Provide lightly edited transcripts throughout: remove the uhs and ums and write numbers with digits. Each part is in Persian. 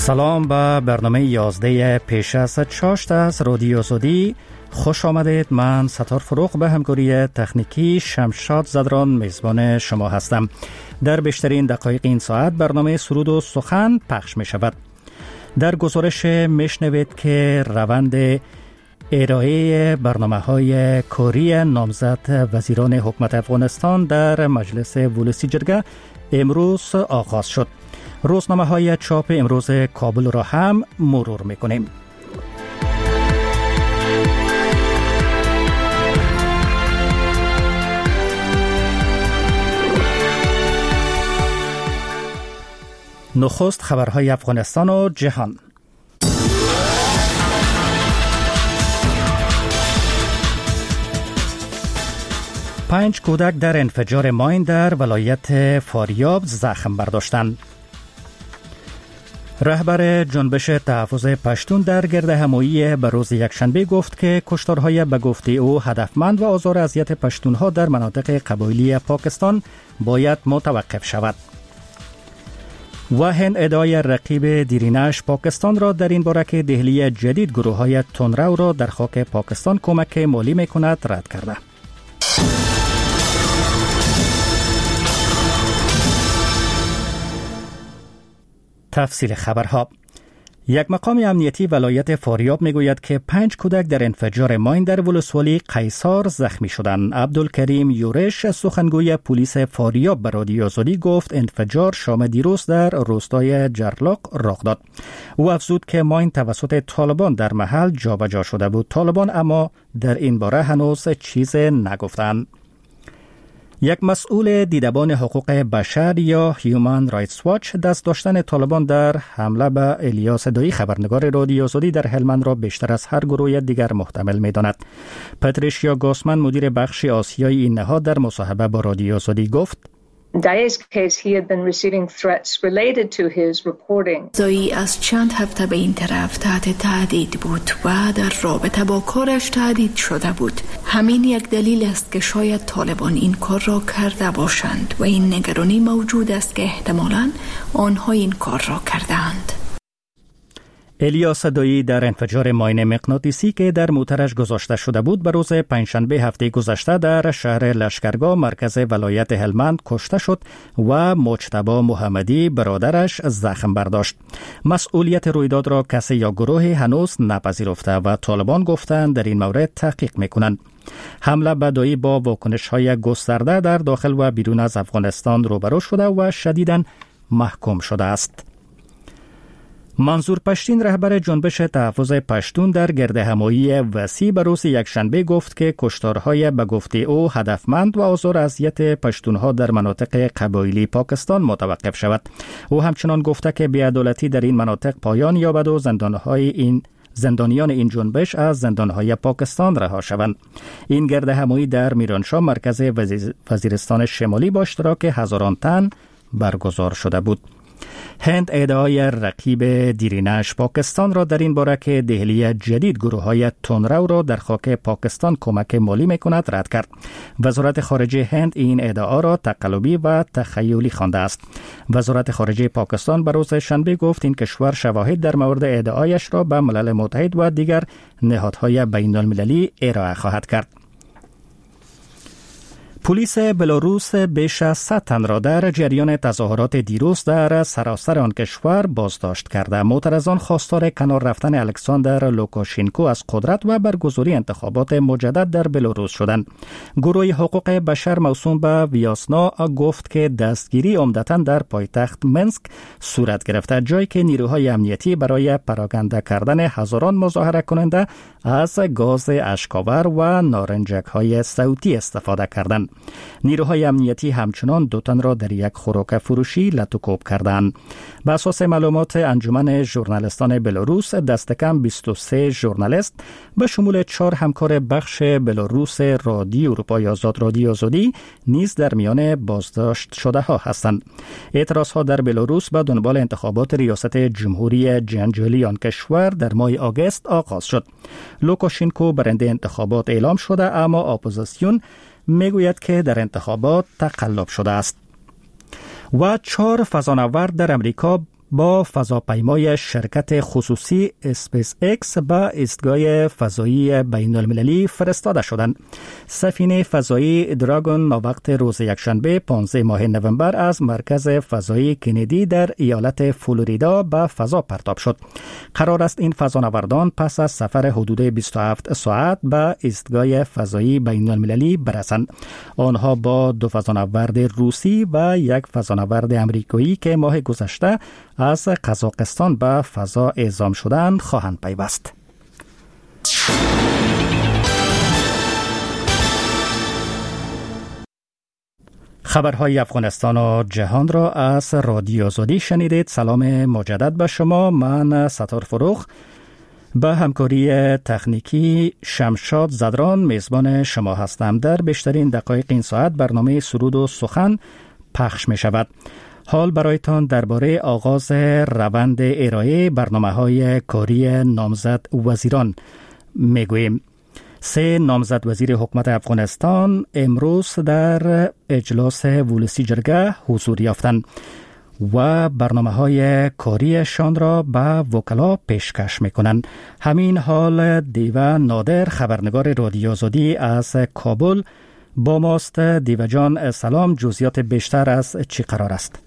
سلام به برنامه 11 پیش از چاشت از رادیو آزادی. خوش آمدید. من ستار فروغ به همکاری تکنیکی شمشاد زدران میزبان شما هستم. در بیشترین دقایق این ساعت برنامه سرود و سخن پخش می شود. در گزارش میشنوید که روند ارائه برنامه‌های کاری نامزد وزیران حکومت افغانستان در مجلس ولسی جرگه امروز آغاز شد. روزنامه‌های چاپ امروز کابل را هم مرور می‌کنیم. نخست خبرهای افغانستان و جهان. پنج کودک در انفجار ماین در ولایت فاریاب زخم برداشتند. رهبر جنبش تحفظ پشتون در گردهمایی به روز یکشنبه گفت که کشتارهای به گفته او هدفمند و آزار اذیت پشتونها در مناطق قبایلی پاکستان باید متوقف شود. و هند ادعای رقیب دیرینش پاکستان را در این باره که دهلی جدید گروه‌های تندرو را در خاک پاکستان کمک مالی می‌کند رد کرده. تفصیل خبرها. یک مقام امنیتی ولایت فاریاب میگوید که 5 کودک در انفجار ماین در ولسوالی قیصار زخمی شدند. عبدالکریم یورش سخنگوی پلیس فاریاب به رادیو آزادی گفت انفجار شام دیروز در روستای جرلاق رخ داد. او افزود که ماین توسط طالبان در محل جابجا شده بود. طالبان اما در این باره هنوز چیز نگفتند. یک مسئول دیدبان حقوق بشر یا هیومن رایتس واچ دست داشتن طالبان در حمله به الیاس دایی خبرنگار رادیو آزادی در هلمند را بیشتر از هر گروه دیگر محتمل می‌داند. پاتریشیا گاسمن مدیر بخش آسیایی این نهاد در مصاحبه با رادیو آزادی گفت Daye's case, he had been receiving threats related to his reporting. دایی از چند هفته به این طرف تحت تهدید بود و در رابطه با کارش تهدید شده بود. همین یک دلیل است که شاید طالبان این کار را کرده باشند و این نگرانی موجود است که احتمالاً آنها این کار را کردند. الیاس دایی در انفجار ماین مغناطیسی که در موترش گذاشته شده بود به روز پنجشنبه هفته گذشته در شهر لشکرگاه مرکز ولایت هلمند کشته شد و مجتبی محمدی برادرش زخم برداشت. مسئولیت رویداد را کسی یا گروهی هنوز نپذیرفته و طالبان گفتند در این مورد تحقیق میکنند. حمله به دایی با واکنش‌های گسترده در داخل و بیرون از افغانستان روبرو شده و شدیداً محکوم شده است. منظور پشتین رهبر جنبش تحفظ پشتون در گردهمایی وسیع به روز یکشنبه گفت که کشتارهای به گفته او هدفمند و آزار اذیت پشتونها در مناطق قبایلی پاکستان متوقف شود. او همچنان گفته که بی‌عدالتی در این مناطق پایان یابد و زندانیان این جنبش از زندانهای پاکستان رها شوند. این گردهمایی در میرانشاه مرکز وزیرستان شمالی با اشتراک هزاران تن برگزار شده بود. هند ادعای رقیب دیرینش پاکستان را در این باره که دهلی جدید گروه‌های تندرو را در خاک پاکستان کمک مالی می‌کند رد کرد. وزارت خارجه هند این ادعا را تقلبی و تخیلی خوانده است. وزارت خارجه پاکستان به روز شنبه گفت این کشور شواهد در مورد ادعایش را به ملل متحد و دیگر نهادهای بین‌المللی ارائه خواهد کرد. پلیس بلاروس بیش از 100 تن را در جریان تظاهرات دیروز در سراسر آن کشور بازداشت کرده. معترضان خواستار کنار رفتن الکساندر لوکاشنکو از قدرت و برگزاری انتخابات مجدد در بلاروس شدند. گروه حقوق بشر موسوم به ویاسنا گفت که دستگیری عمدتاً در پایتخت منسک صورت گرفته، جایی که نیروهای امنیتی برای پراکنده کردن هزاران مظاهره کننده از گاز اشک‌آور و نارنجک‌های صوتی استفاده کردند. نیروهای امنیتی همچنان 2 تن را در یک خوراک فروشی لطوکوب کردند. بر اساس معلومات انجمن ژورنالیستان بلاروس دست کم 23 ژورنالیست به شمول 4 همکار بخش بلاروس رادیو اروپای آزاد رادیو آزادی نیز در میان بازداشت شده ها هستند. اعتراض ها در بلاروس به دنبال انتخابات ریاست جمهوری جنجالی آن کشور در ماه آگوست آغاز شد. لوکاشنکو برنده انتخابات اعلام شده، اما اپوزیسیون میگوید که در انتخابات تقلب شده است. و 4 فضانورد در امریکا با فضاپیمای شرکت خصوصی اسپیس اکس به ایستگاه فضایی بین المللی فرستاده شدند. سفینه فضایی دراگون وقت روز یکشنبه 15 ماه نوامبر از مرکز فضایی کندی در ایالت فلوریدا به فضا پرتاب شد. قرار است این فضانوردان پس از سفر حدود 27 ساعت به ایستگاه فضایی بین المللی برسند. آنها با 2 فضانورد روسی و 1 فضانورد امریکایی که ماه گذشته از قزاقستان به فضا اعزام شدند خواهند پیوست. خبرهای افغانستان و جهان را از رادیو آزادی شنیدید. سلام مجدد به شما. من ستار فروخ با همکاری تکنیکی شمشاد زدران میزبان شما هستم. در بیشترین دقایق این ساعت برنامه سرود و سخن پخش می شود. حال برایتان درباره آغاز روند ارائه برنامه‌های کاری نامزد وزیران میگوییم. 3 نامزد وزیر حکومت افغانستان امروز در اجلاس ولسی جرگه حضور یافتند و برنامه‌های کاریشان را به وکلا پیشکش می‌کنند. همین حال دیو نادر خبرنگار رادیو آزادی از کابل با ماست. دیو جان سلام، جزئیات بیشتر از چی قرار است؟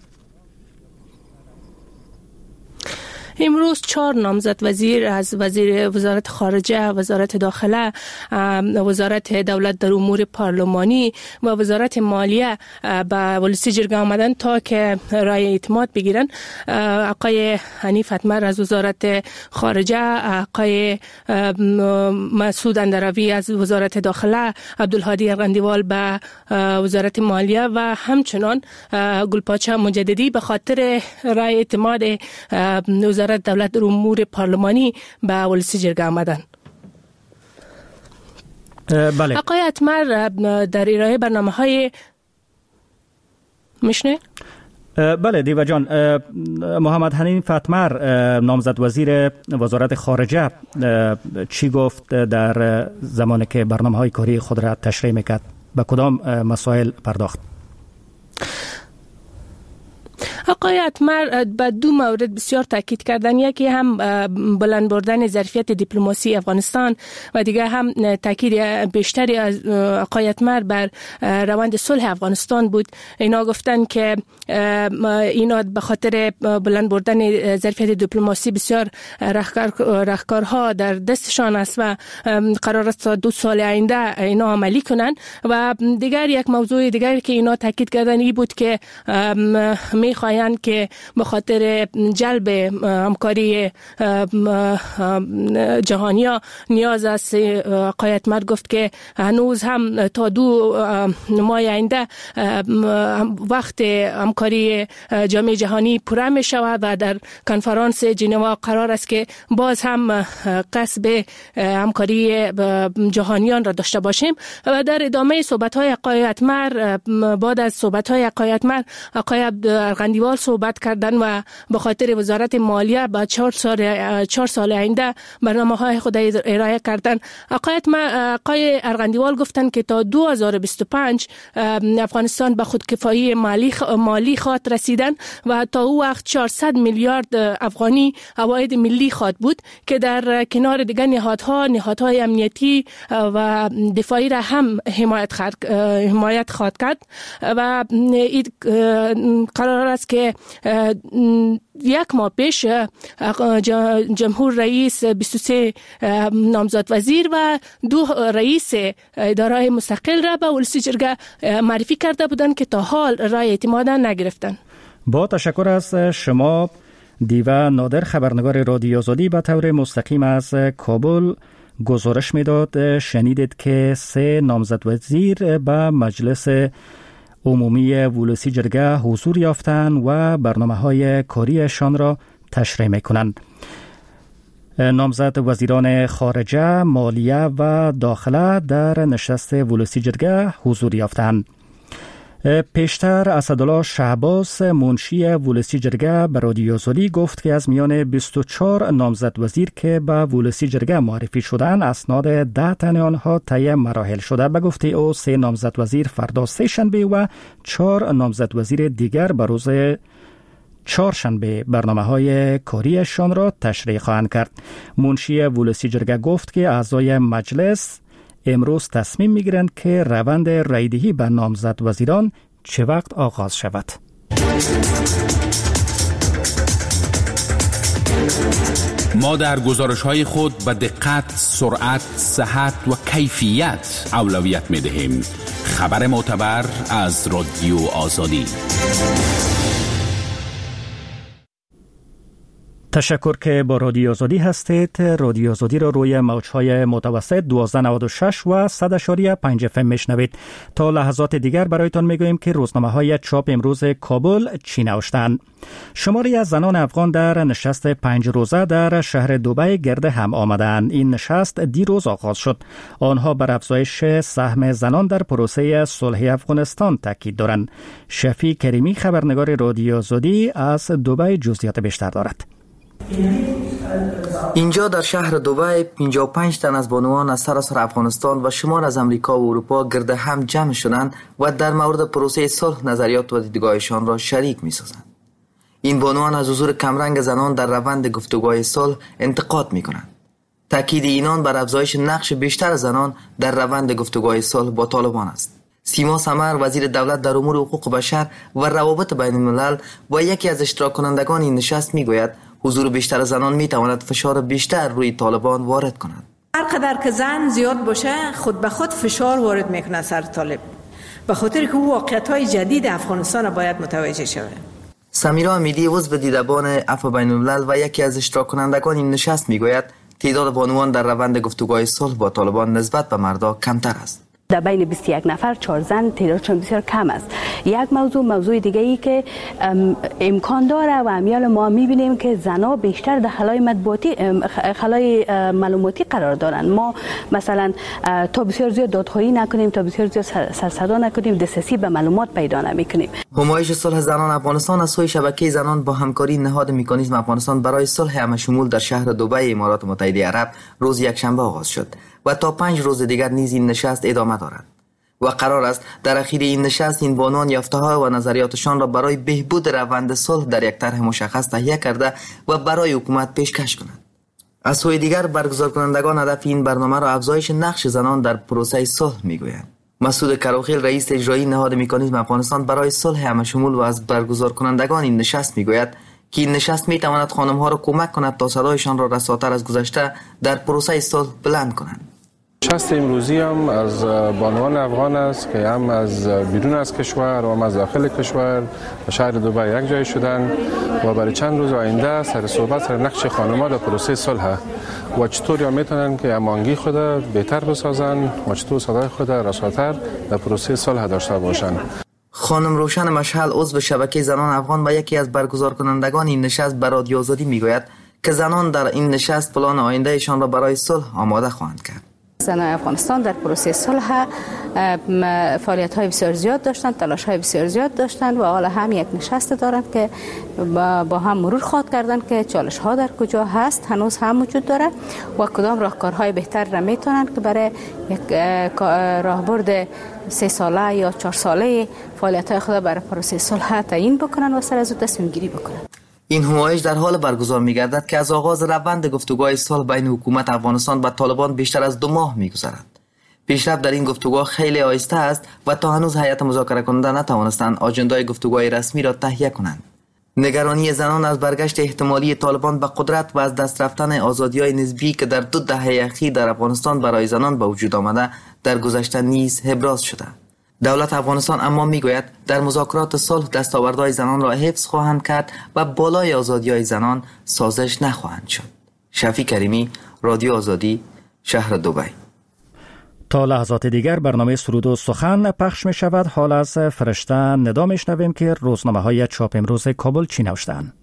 امروز 4 نامزد وزیر از وزارت خارجه، وزارت داخله، وزارت دولت در امور پارلمانی و وزارت مالیه به ولسی جرگه آمدن تا که رای اعتماد بگیرن. آقای حنیف اتمر از وزارت خارجه، آقای مسعود اندروی از وزارت داخله، عبدالهادی ارغندیوال به وزارت مالیه و همچنان گلپاچه مجددی به خاطر رای اعتماد وزارت دولت در امور پارلمانی به ولسی جرگه آمدن. بله. آقای اتمر در ارائه برنامه‌های میشنه؟ بله دیو جان، محمد حنیف اتمر نامزد وزیر وزارت خارجه چی گفت در زمانی که برنامه‌های کاری خود را تشریح میکرد؟ به کدام مسائل پرداخت؟ آقای اتمر به 2 مورد بسیار تاکید کردن. یکی هم بلند بردن ظرفیت دیپلماسی افغانستان و دیگه هم تاکید بیشتری از آقای اتمر بر روند صلح افغانستان بود. اینا گفتن که اینا به خاطر بلند بردن ظرفیت دیپلماسی بسیار راهکارها در دستشان است و قرار است تا 2 سال آینده اینا عملی کنن. و دیگر یک موضوع دیگری که اینا تاکید کردن این بود که میخواین که به خاطر جلب همکاری جهانیا نیاز است. آقای اتمر گفت که هنوز هم تا 2 ماه آینده وقت همکاری جامعه جهانی پوره می شود و در کنفرانس ژنو قرار است که باز هم قصد همکاری جهانیان را داشته باشیم. و در ادامه صحبت های آقای اتمر، بعد از صحبت های آقای اتمر، آقای ارغندیوال صحبت کردن و به خاطر وزارت مالیه با 4 سال آینده برنامه‌های خود ارائه کردن. آقای ارغندیوال گفتن که تا 2025 افغانستان به خودکفایی مالی خواهد رسیدن و تا او وقت 400 میلیارد افغانی عواید ملی خواهد بود که در کنار دیگر نهادهای امنیتی و دفاعی را هم حمایت خواهد کرد. و قرار است که 1 ماه پیش جمهور رئیس 23 نامزد وزیر و 2 رئیس اداره مستقل را به ولسی جرگه معرفی کرده بودند که تا حال رای اعتماد نگرفتند. با تشکر از شما دیو نادر خبرنگار رادیو آزادی به طور مستقیم از کابل گزارش میداد. شنیدید که 3 نامزد وزیر به مجلس عمومی ولسی جرگه حضور یافتند و برنامه‌های کاریشان را تشریح می‌کنند. نامزد وزیران خارجه، مالیه و داخله در نشست ولسی جرگه حضور یافتند. پیشتر اسدالله شهباز منشی ولسی جرگه به رادیو آزادی گفت که از میان 24 نامزد وزیر که به ولسی جرگه معرفی شدند اسناد 10 تن آنها طی مراحل شده. به گفته او 3 نامزد وزیر فردا سه‌شنبه و 4 نامزد وزیر دیگر به روز چهارشنبه برنامه‌های کاریشان را تشریح خواهند کرد. منشی ولسی جرگه گفت که اعضای مجلس امروز تصمیم می‌گیرند که روند رایدهی به نامزد وزیران چه وقت آغاز شود. ما در گزارش‌های خود به دقت، سرعت، صحت و کیفیت اولویت می‌دهیم. خبر معتبر از رادیو آزادی. تشکر که با رادیو آزادی هستید. رادیو آزادی را روی موج‌های متوسط 1296 و 100.5 FM میشنوید. تا لحظات دیگر برایتان میگوییم که روزنامه‌های چاپ امروز کابل چی نوشتند. شماری از زنان افغان در نشست 5 روزه در شهر دبی گرد هم آمدند. این نشست دیروز آغاز شد. آنها بر افزایش سهم زنان در پروسه صلح افغانستان تاکید دارند. شفیع کریمی خبرنگار رادیو آزادی از دبی جزئیات بیشتر دارد. اینجا در شهر دبی 55 تن از بانوان از سراسر افغانستان و شمار از امریکا و اروپا گرد هم جمع شدند و در مورد پروسه صلح نظریات و دیدگاهشان را شریک می‌سازند. این بانوان از حضور کمرنگ زنان در روند گفتگوهای صلح انتقاد می‌کنند. تاکید اینان بر افزایش نقش بیشتر زنان در روند گفتگوهای صلح با طالبان است. سیما سمر وزیر دولت در امور حقوق بشر و روابط بین الملل و یکی از اشتراک کنندگان این نشست میگوید حضور بیشتر زنان میتواند فشار بیشتر روی طالبان وارد کند. هر قدر که زن زیاد باشه خود به خود فشار وارد میکنه سر طالب، به خاطر که او واقعیت‌های جدید افغانستان باید متوجه شود. سمیرا امیدی عضو دیدبان عفو بین الملل و یکی از اشتراک کنندگان این نشست میگوید تعداد بانوان در روند گفتگوهای صلح با طالبان نسبت به مردا کمتر است. در بین 21 نفر 4 زن تعدادشون بسیار کم است. یک موضوع دیگه ای که امکان داره و امیال ما میبینیم که زنها بیشتر در خلای معلوماتی قرار دارن. ما مثلا تا بسیار زیاد دادخواهی نکنیم، تا بسیار زیاد سرصدا نکنیم، دسترسی به معلومات پیدا نمیکنیم. همایش صلح زنان افغانستان از سوی شبکه زنان با همکاری نهاد مکانیزم افغانستان برای صلح همشمول در شهر دبی امارات متحده عرب روز یکشنبه آغاز شد و تا 5 روز دیگر نیز این نشست ادامه دارد و قرار است در اخیر این نشست این بانوان یافته‌ها و نظریاتشان را برای بهبود روند صلح در یک طرح مشخص تهیه کرده و برای حکومت پیشکش کنند. از سوی دیگر برگزار کنندگان هدف این برنامه را افزایش نقش زنان در پروسه صلح میگویند. مسعود کراخیل رئیس اجرایی نهاد مکانیزم افغانستان برای صلح همشمول و از برگزار کنندگان این نشست میگوید که این نشست میتواند خانم‌ها را کمک کند تا صدایشان را رساتر از گذشته در پروسه صلح بلند کنند. نشست امروزی هم از بانوان افغان است که هم از بیرون از کشور و هم از داخل کشور و شهر دبی یک جای شدن و برای چند روز آینده سر صحبت سر نقش خانم‌ها در پروسه صلح و چطور میتونن که امانگی خود بهتر بسازن و چطور صدای خود رساتر در پروسه صلح داشته باشند. خانم روشن مشعل عضو شبکه زنان افغان و یکی از برگزار کنندگان این نشست به رادیو آزادی میگوید که زنان در این نشست پلان آیندهشان را برای صلح آماده خواهند کرد. زنان افغانستان در پروسه صلح فعالیت‌های بسیار زیاد داشتند، تلاش‌های بسیار زیاد داشتند و حالا هم یک نشست دارند که با هم مرور خواهد کردند که چالش‌ها در کجا هست، هنوز هم وجود داره و کدام راهکارهای بهتر را میتونند که برای یک راهبرد 3 ساله یا 4 ساله فعالیت‌های خود برای پروسه صلح تعیین بکنند و سر از او تصمیم گیری بکنند. این همایش در حال برگزار می‌گردد که از آغاز روند گفتگوهای صلح بین حکومت افغانستان و طالبان بیشتر از 2 ماه می‌گذرد. پیشرفت در این گفتگوها خیلی آهسته است و تا هنوز هیئت مذاکره کننده نتوانستند آجندای گفتگوهای رسمی را تهیه کنند. نگرانی زنان از برگشت احتمالی طالبان به قدرت و از دست رفتن آزادی‌های نسبی که در 2 دهه اخیر در افغانستان برای زنان به وجود آمده در گذشته نیز ابراز شده. دولت افغانستان اما میگوید در مذاکرات صلح دستاوردهای زنان را حفظ خواهند کرد و بالای آزادی‌های زنان سازش نخواهند شد. شفیع کریمی، رادیو آزادی، شهر دبی. تا لحظات دیگر برنامه سرود و سخن پخش می شود. حال از فرشته ندا می شنویم که روزنامه‌های چاپ امروز کابل چی نوشتند.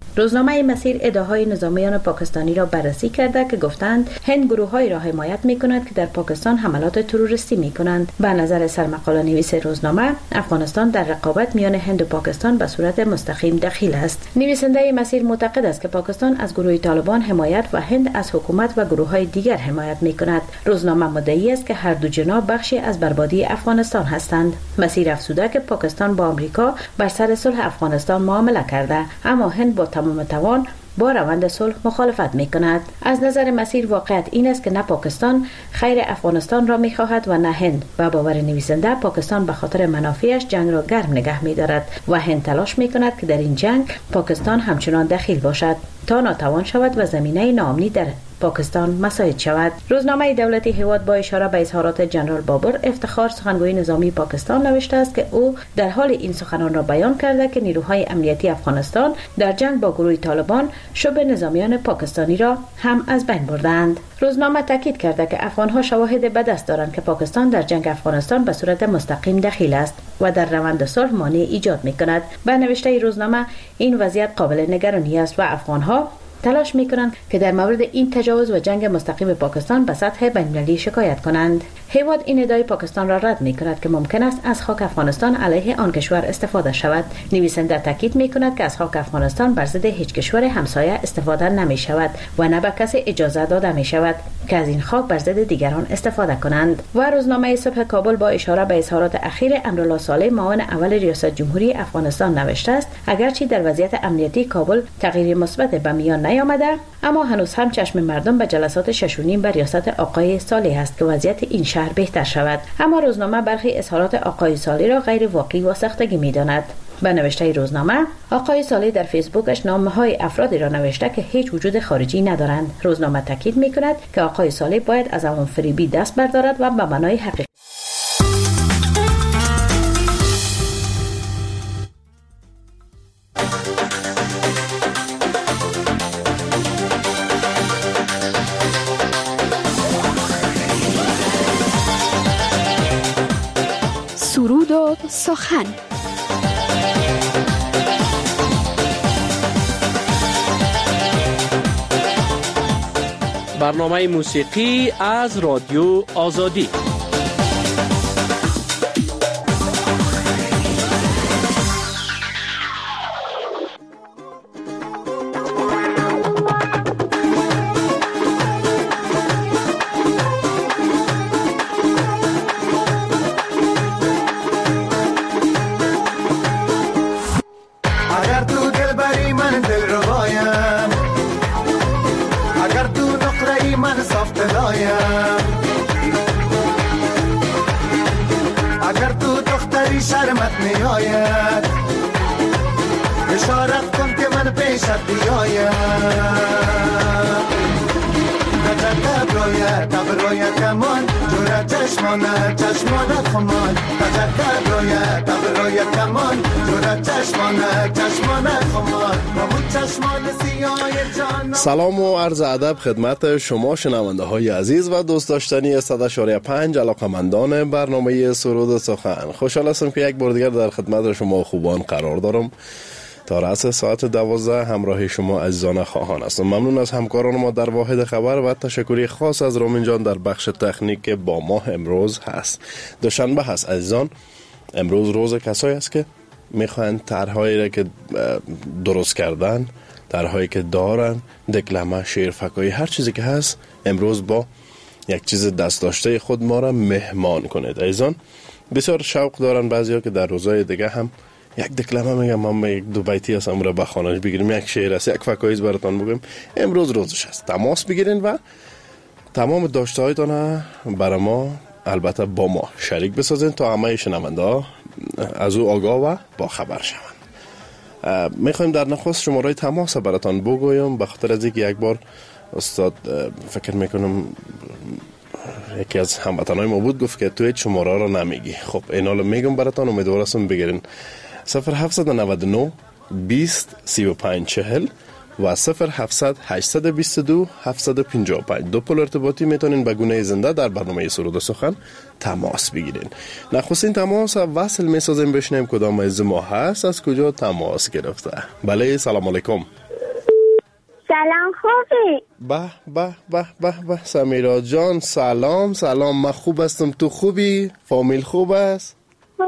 روزنامه مسیر ادعاهای نظامیان پاکستانی را بررسی کرده که گفتند هند گروه‌هایی را حمایت می‌کند که در پاکستان حملات تروریستی می‌کنند. به نظر سرمقاله نویس روزنامه، افغانستان در رقابت میان هند و پاکستان به صورت مستقیم دخیل است. نویسنده مسیر معتقد است که پاکستان از گروه طالبان حمایت و هند از حکومت و گروه‌های دیگر حمایت می‌کند. روزنامه مدعی است که هر دو جناح بخشی از بربادی افغانستان هستند. مسیر افزوده که پاکستان با آمریکا بر سر صلح افغانستان معامله کرده، اما هند با تمام توان با روند صلح مخالفت می‌کند. از نظر مسیر واقعیت این است که نه پاکستان خیر افغانستان را می‌خواهد و نه هند. با باور نویسنده، پاکستان به خاطر منافعش جنگ را گرم نگه می‌دارد و هند تلاش می‌کند که در این جنگ پاکستان همچنان دخیل باشد تا ناتوان شود و زمینه ناامنی در پاکستان مساعد شود. روزنامه دولتی هیواد با اشاره به اظهارات جنرال بابر افتخار، سخنگوی نظامی پاکستان، نوشته است که او در حال این سخنان را بیان کرده که نیروهای امنیتی افغانستان در جنگ با گروه طالبان شبه نظامیان پاکستانی را هم از بین بردند. روزنامه تاکید کرده که افغانها شواهد به دست دارند که پاکستان در جنگ افغانستان به صورت مستقیم دخیل است و در روند صلح مانع ایجاد می‌کند. به نوشته روزنامه این وضعیت قابل نگرانی است و افغانها تلاش می‌کنند که در مورد این تجاوز و جنگ مستقیم پاکستان به سطح بین‌المللی شکایت کنند. هیواد این ادعای پاکستان را رد می‌کند که ممکن است از خاک افغانستان علیه آن کشور استفاده شود. نویسنده تاکید می‌کند که از خاک افغانستان بر ضد هیچ کشور همسایه استفاده نمی‌شود و نه به کسی اجازه داده می‌شود که از این خاک بر ضد دیگران استفاده کنند. و روزنامه صبح کابل با اشاره به اظهارات اخیر امرالله صالح، معاون اول ریاست جمهوری افغانستان، نوشته است اگرچه در وضعیت امنیتی کابل تغییر مثبت به میان نیامده، اما هنوز هم چشم مردم به جلسات 6 به ریاست آقای صالح است که وضعیت این شهر بهتر شود. اما روزنامه برخی اظهارات آقای صالح را غیر واقعی و ساختگی می‌داند. به نوشته روزنامه، آقای صالح در فیسبوکش نامه‌های افرادی را نوشته که هیچ وجود خارجی ندارند. روزنامه تاکید می‌کند که آقای صالح باید از عوام فریبی دست بردارد و به معنای حقیقی سرود و سخن. برنامه موسیقی از رادیو آزادی. اگر تو دختری شرمت میآید اشارت کن که من پیشت بیایم تبرویت کمان جور چشمانت خمان تبرویت کمان جور چشمانت خمان سلام و عرض ادب خدمت شما شنونده های عزیز و دوست داشتنی 100.5 علاقمندان برنامه سرود و سخن. خوشحال هستم که یک بار دیگر در خدمت شما خوبان قرار دارم. تا رأس ساعت 12 همراه شما عزیزان خواهان هستم. ممنون از همکاران ما در واحد خبر و تشکری خاص از رامین جان در بخش تکنیک با ما امروز هست. دوشنبه هست عزیزان. امروز روز کسایی است که میخواهند طرحهایی را که درست کردن، طرحهایی که دارن، دکلمه، شعر، فکایی، هر چیزی که هست، امروز با یک چیز دست داشته خود ما را مهمان کنید. عزیزان بسیار شوق دارن بعضیا که در روزهای دیگه هم یک دکلمه میگم، ما یک دو بیتی هست امروز به خانش بگیریم، یک شعر است، یک فکاییز براتون بگیم. امروز روزش است. تماس بگیرین و تمام داشته هایتان برای ما، البته با ما شریک بسازین تا همه شنونده ها از او آگاه و با خبر شوند. میخوایم در نخست شماره تماس براتون بگویم، به خاطر از اینکه یک بار استاد فکر میکنم یکی از هموطنای ما بود گفت که تو هیچ شماره را نمیگی. خب اینا رو میگم براتون، امیدوارم هستم بگیرین. 0799 20 35 40 و 0700 822 755 دو پل ارتباطی میتونین به گونه زنده در برنامه سرود و سخن تماس بگیرین. نخستین تماس وصل میسازیم، بشنیم کدام از ما هست، از کجا تماس گرفته. بله، سلام علیکم. سلام خوبی؟ به به به به به سمیرا جان سلام. من خوب هستم، تو خوبی؟ فامیل خوب است؟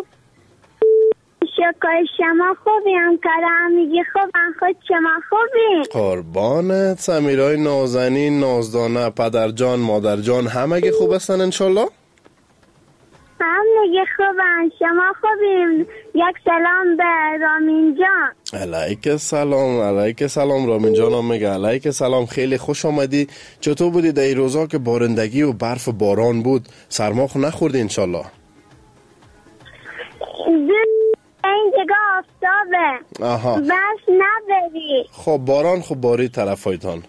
شکر شما خوبی؟ همکار همیگی خوبن؟ خود شما خوبی؟ قربانت سمیرای نازنین نازدانه، پدر جان مادر جان همگی خوب هستن انشالله؟ همگی خوبن. شما خوبیم؟ یک سلام به رامین جان. علیک سلام رامین جان میگه علیک سلام. خیلی خوش آمدی. چطور بودی در این روزا که بارندگی و برف و باران بود؟ سرما خو نخوردی انشالله؟ این جگه آفتابه. آها. برف نبری. خب باران خو باری طرفایتان؟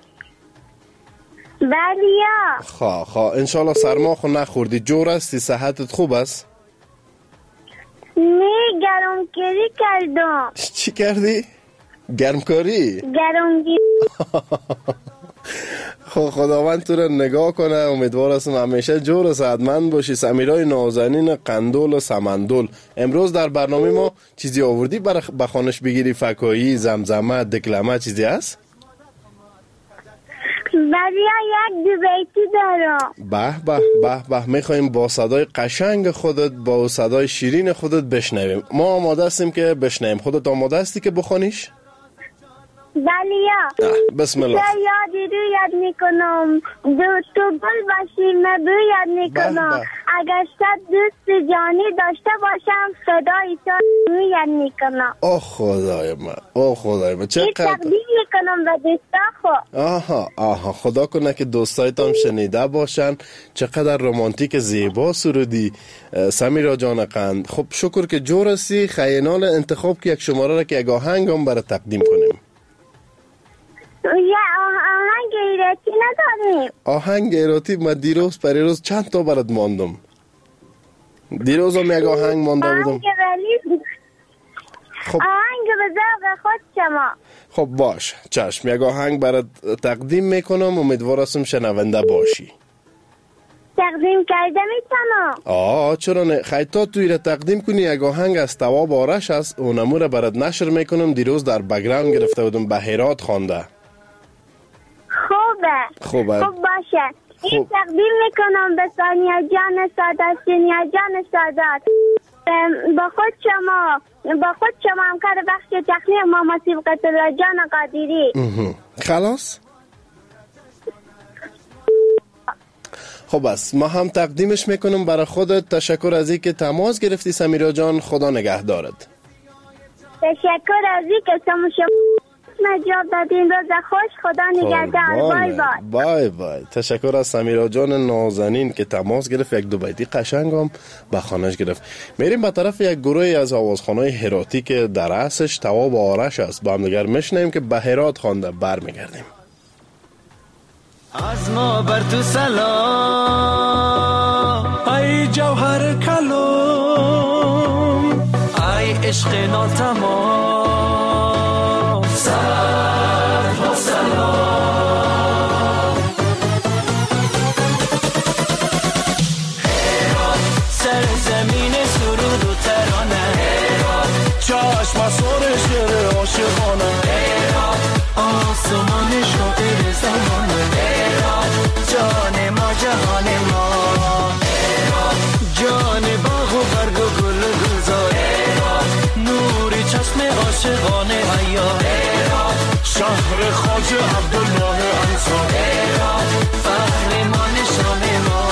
بلیا. خب انشالله سرما خو نخوردی. جور هستی؟ صحتت خوب است؟ نه گرمکاری کردم. چی کردی؟ گرمکاری؟ گرمگیری. خب خداوند تو رو نگاه کنه. امیدوار هستم همیشه جور و صحتمند باشی. سمیرای نازنین قندول و سمندول، امروز در برنامه ما چیزی آوردی برای بخوانش بگیری؟ فکایی، زمزمه، دکلمه چیزی هست؟ بلیا یک دو بیتی دارم. به میخواییم با صدای قشنگ خودت، با صدای شیرین خودت بشنویم. ما آماده هستیم که بشنویم. خودت آماده هستی که بخونیش؟ بلیا. بسم الله. یادی رو یاد میکنم، تو گل باشی مبو یاد میکنم. اگر صد دوست جانی داشته باشم صدای تو رو یاد میکنم. اوه خدای من چقدر این تقدیم میکنم به دوستا خود. آها خدا کنه که دوستایتان شنیده باشن. چقدر رومانتیک زیبا سرودی سمیرا جان قند. خب شکر که جور هستی. خیینال انتخاب که یک شماره را که یک آهنگ هم برای تقدیم کنیم. یه آهنگ ایراتی نداریم. آهنگ ایراتی؟ من دیروز پریروز چند تا برات ماندم. دیروز هم یک آهنگ مانده بودم. خب آهنگ به ذوق خود شما. خب باش چشم، یک آهنگ برات تقدیم میکنم. امیدوار هستم شنونده باشی. تقدیم کرده میتونم؟ چرا نه. خیلی توی را تقدیم کنی. یک آهنگ از تواب آرش است، اونمو را برات نشر میکنم. دیروز در بگراند گرفته بودم، به هرات خوانده. خوبه. خب باشه. این تقدیم میکنم به ثانیه جان سادات. با خود شما همکار بخش تخلیه ماما سیبقت الله جان قادری. خلاص؟ خب بس ما هم تقدیمش میکنم برای خودت. تشکر از این که تماس گرفتی سمیرا جان. خدا نگهدارت. تشکر از این که شما جواب دادین. روز خوش. خدا نگهدار. بای. تشکر از سمیرا جان نازنین که تماس گرفت. یک دو بیتی قشنگ هم به خانش گرفت. میریم به طرف یک گروهی از آوازخوانای هراتی که در اصلش تواب آرش است. با هم دیگر میشنیم که به هرات خوانده. برمیگردیم. از ما بر تو سلام ای جوهر کلام، ای عشق ناتمام، صرف و سلام. هرات سر زمین سرود و ترانه، چشم سر شعر عاشقانه، آسمان شاعر زمانه، جان ما جهان ما، جان باغ و برگ و گل و گلزار، نوری چشم عاشقانه حیا، شهر خواجه عبدالله انصار، فخر ما نشان ما.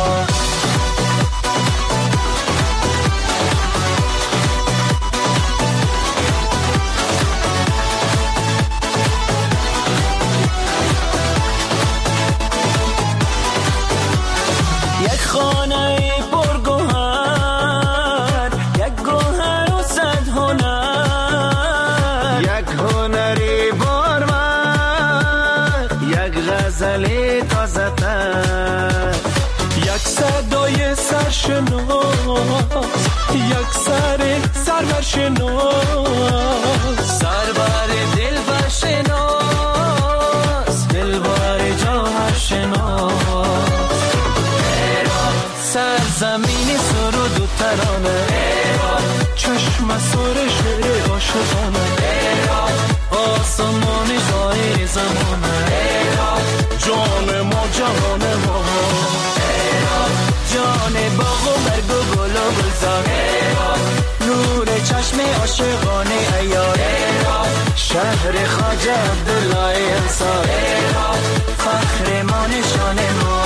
یک خانه پرگوهر، یک گوهر و صد هنر، یک هنری بارور، یک غزل تازه تر، یک صدای سرشناس، یک سر سرورشناس، سرور دلبرشناس، دلبر جوهرشناس، سرزمین سرود و ترانه، چشم سر شعر عاشقانه، آسمان شاعر زمانه جان ما جهان ما جان باغ و برگ و گل و گلزار نور چشم عاشقانه عیار شهر خواجه عبدالله انصار فخر ما نشان ما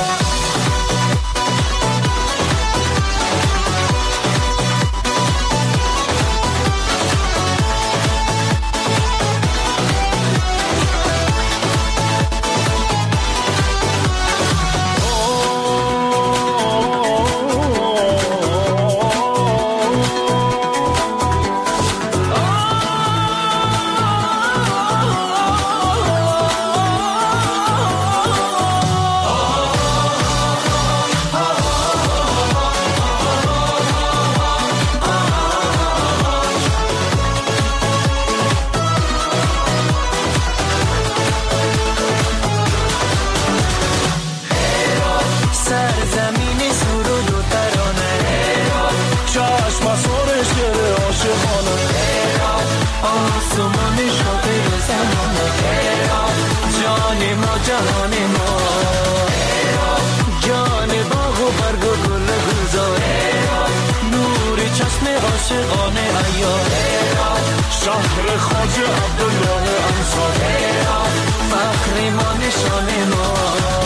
شهر خواجه عبدالله انصار فخر ما نشان ما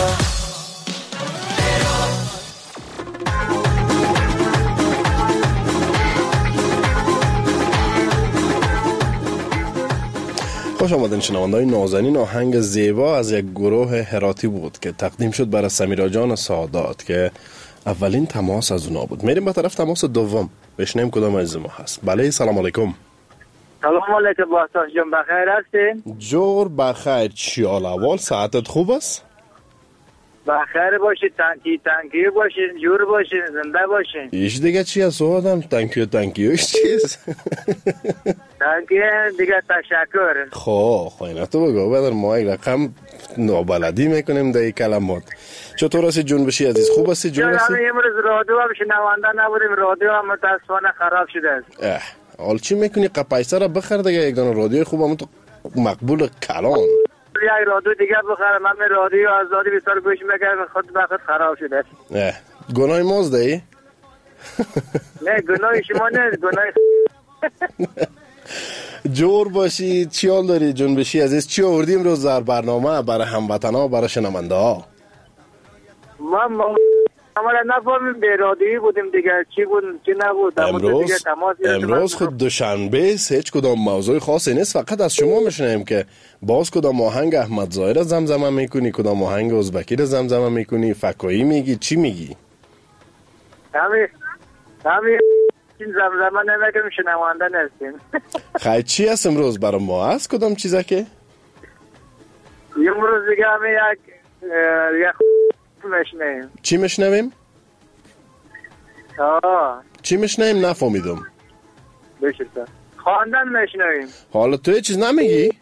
خوش آمدین شنونده‌های نازنین. آهنگ زیبا از یک گروه هراتی بود که تقدیم شد برای سمیرا جان سادات که اولین تماس از اونا بود. میریم به طرف تماس دوم بشنیم کدام از ما هست. بله سلام علیکم. سلام علیکم باستان جان، بخیر هستین؟ جور بخیر. چی حال احوال؟ ساعتت خوب است؟ بخیر باشید، تنکی باشید، جور باشید، زنده باشید. ایش دیگه چی هست آدم؟ تنکیوش چیست؟ تنکی دیگه تشکر. خب اینا تو بگو بدر ما یک رقم نابلدی میکنیم در این کلمات. چطور هستی جنبشی عزیز؟ خوب هستی جون هستی؟ امروز رادیو هم شنونده نبودیم، رادیو هم متاسفانه خراب شده است. حال چی میکنی؟ قپایسه را بخر دیگه، یک دانه رادیو خوب هم تو مقبول کلان. یک رادیو دیگه بخرم، من رادیو آزادی بسیار گوش میکنم، خود به خود خراب شده. گناه ماست ای؟ نه گناه شما نه، گناه جور باشی. چی حال داری جنبشی عزیز؟ چی آوردی امروز در برنامه برای هموطنا و برای شنونده ها؟ ما نفهمیم به رادیویی بودیم دیگه، چی بود چی نبود. امروز خود دوشنبه است، هیچ کدام موضوع خاصی نیست، فقط از شما میشنیم که باز کدام آهنگ احمد ظاهر زمزمه میکنی، کدام آهنگ ازبکی رو زمزمه میکنی، فکایی میگی، چی میگی؟ همین این زمزمه نمیکنیم، شنونده نستیم. خیلی چی هست امروز برای ما هست؟ کدام چیزه که؟ امروز دیگه همین یک مشنویم. چی مشنویم؟ چی مشنویم؟ نفهمیدم. بشید خواندن مشنویم. حالا تو یه چیز نمیگی؟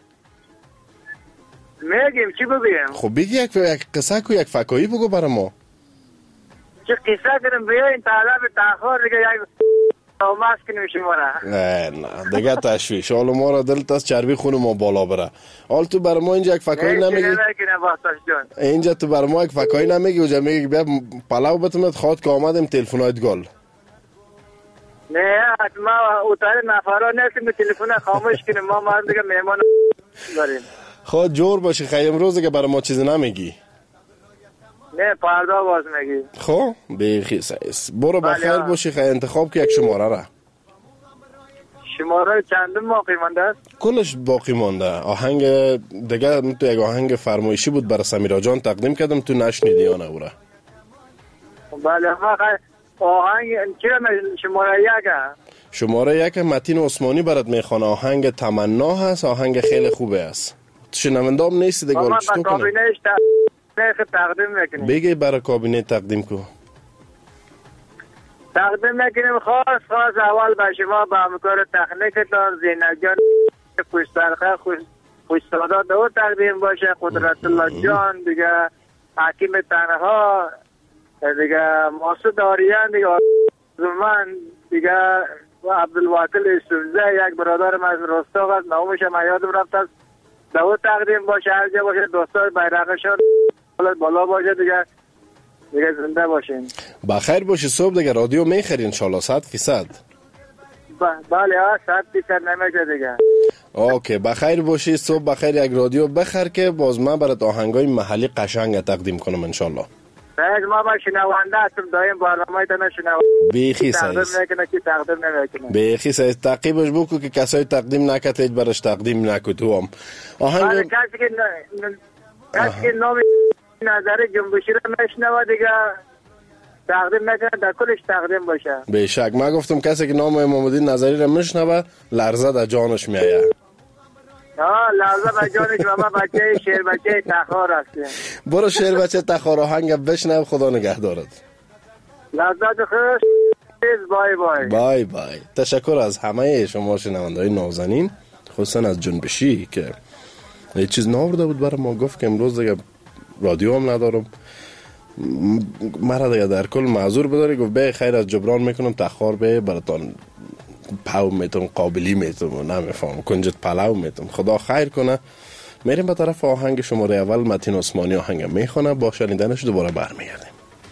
میگیم، چی بگیم؟ خب بگی یک قصه کو، یک فکایی بگو برای ما. چه قصه کنیم بیاین طلب تاخر دیگه یک ماس کنیم شما را. نه دیگه تشویش، حالا ما را دلت از چربی خون ما بالا بره. حال تو برای ما اینجا یک فکایی نمیگی؟ اینجا تو برای ما یک فکایی نمیگی و جا میگی بیا پلاو بتونت خواد که آمدیم تلفونایت گل. نه ما اوتار نفرا نیستیم که تلفن خاموش کنیم، ما دیگه مهمان داریم. خود جور باشی خیلی امروز دیگه برای ما چیزی نمیگی؟ نه پردا باز میگی. خب بیخی سایست. برو بخیر باشی خیلی انتخاب که یک شماره را. شماره چندم باقی مانده است؟ کلش باقی مانده. آهنگ دیگه تو یک آهنگ فرمایشی بود برای سمیرا جان تقدیم کردم، تو نشنیدی یا نه اورا؟ بله آهنگ چرا شماره یکه؟ شماره یک متین عثمانی برات میخوانه. آهنگ تمنا هست، آهنگ خیلی خوبه است. شنونده هم نیستی دیگه. ما با کابینهش تقدیم میکنیم. بگی برای کابینه تقدیم کو. تقدیم میکنیم خاص اول به شما، به همکار تکنیکتان زینب جان خوشترخه خوشتادات دو تقدیم باشه، قدرت الله جان دیگه، حکیم تنها دیگه، ماسود آریان دیگه، زمان دیگه، و عبدالواکل یوسفزی یک برادر من از رستاق است، نامش هم یادم رفت است. دعوت تقدیم باشه، هر جا باشه دوستای بیرقشان بالا باشه دیگه زنده باشین. بخیر باشی. صبح دیگه رادیو میخرین ان شاء الله 100%. بله 100% نمیشه دیگه. اوکی بخیر باشی. صبح بخیر. یک رادیو بخر که باز من برات آهنگای محلی قشنگ تقدیم کنم ان شاء الله. ما با شنونده هستم، دایم برنامه تا نشنوم. بیخی سعی تقدیم نمیکنه. بیخی سعی تعقیبش بکو که کسای تقدیم نکرد برش تقدیم نکو تو هم. آهنگ کسی که نام نظر جنبشی رو نشنوه دیگه تقدیم نکنه، در کلش تقدیم باشه. بیشک من گفتم کسی که نام امام‌الدین نظری رو میشنوه لرزه در جانش میایه. لرزه در جانش. و ما بچه شیر بچه تخار هستیم. برو شیر بچه تخار آهنگ بشنو. خدا نگهدارت. لذت خوش. بای بای. بای بای. تشکر از همه شما شنونده‌های نازنین، خصوصا از جنبشی که یه چیز ناورده بود برای ما، گفت که امروز دیگه رادیو هم ندارم، مرا دیگه در کل معذور بداری. گفت به خیر از جبران میکنم، تخار به براتان پاو میتونم، قابلی میتونم، نمیفهم کنجد پلاو میتونم. خدا خیر کنه. میریم به طرف آهنگ شماره اول. متین عثمانی آهنگ میخونه، با شنیدنش دوباره برمیگردیم.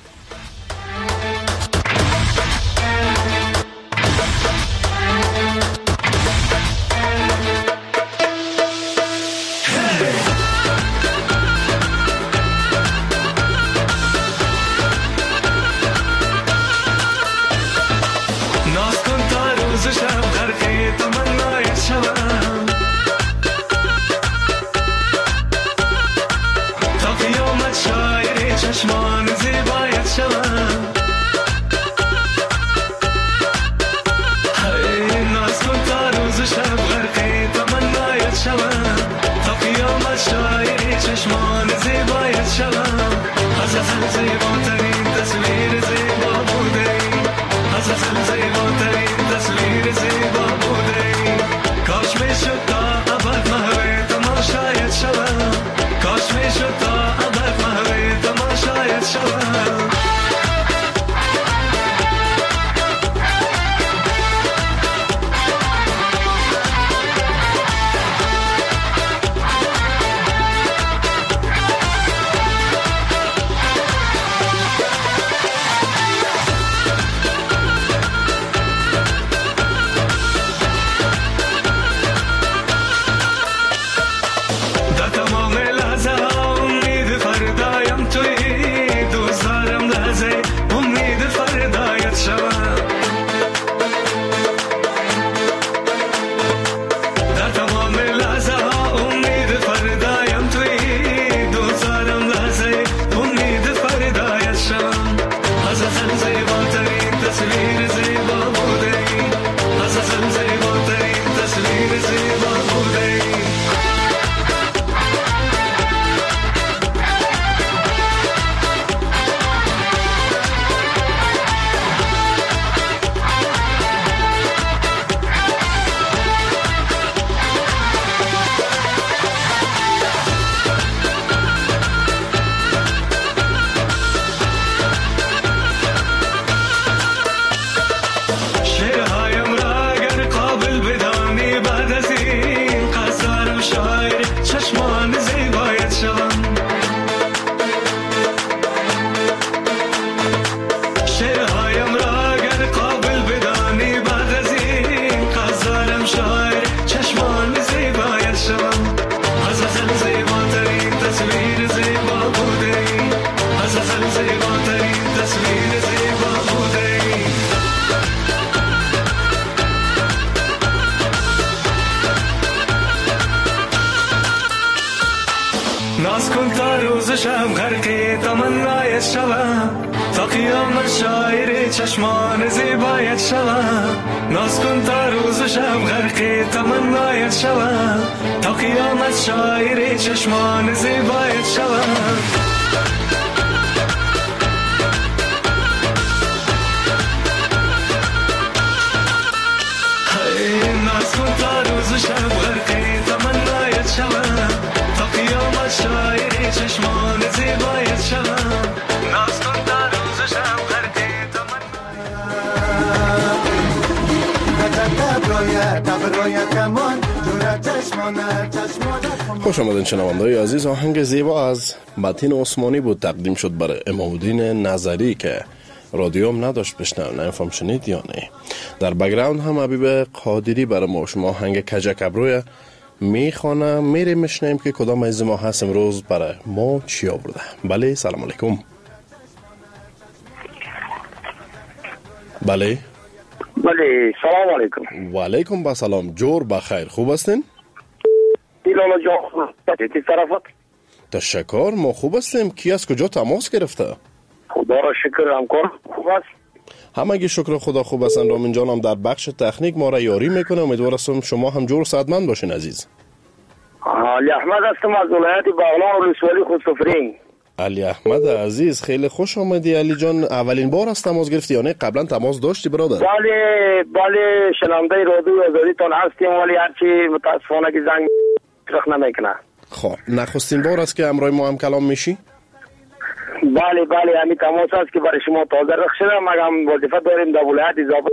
ناز کن تا روز شب غرق تمنایت شوم، تا قیامت شاعر چشمان زیبایت شوم. ناز کن تا روز شب غرق تمنایت شوم، تا قیامت شاعر چشمان زیبایت شوم. ناز کن تا روز شب غرق تمنایت شوم، تا قیامت شاعر چشمان زیبایت شوم. ناز کن تا روز شب غرق تمنایت. خوش آمدین شنونده‌های عزیز. آهنگ زیبا از متین عثمانی بود تقدیم شد برای امام‌الدین نظری که رادیوم نداشت بشنوه. نمی‌فهم شنید یا نه. در بک‌گراند هم حبیب قادری برای ما شما آهنگ کجک ابروی میخوانه. میریم میشنیم که کدام از ما هست امروز برای ما چی آورده. بله سلام علیکم. بله سلام علیکم. و علیکم با سلام. جور بخیر. خوب هستین؟ دیلالا جان چی طرفت؟ تشکر ما خوب هستیم. کی از کجا تماس گرفته؟ خدا را شکر همکار خوب است. همگی شکر خدا خوب هستن. رامین جانم در بخش تکنیک ما را یاری میکنه. امیدوارم شما هم جور سعادتمند باشین عزیز. علی احمد هستم از ولایت بغلان ولسوالی خودسفرین. علی احمد عزیز خیلی خوش آمدی. علی جان اولین بار است تماس گرفتی یا نه قبلا تماس داشتی برادر؟ بله شنونده رادیو آزادی تان هستیم ولی هرچی متاسفانه که زنگ رخ نمیکنه. خب نخستین بار است که امروز ما هم کلام میشی؟ بله همین تماس است که برای شما تازه رخ شده. ما هم وظیفه داریم در ولایت اضافه.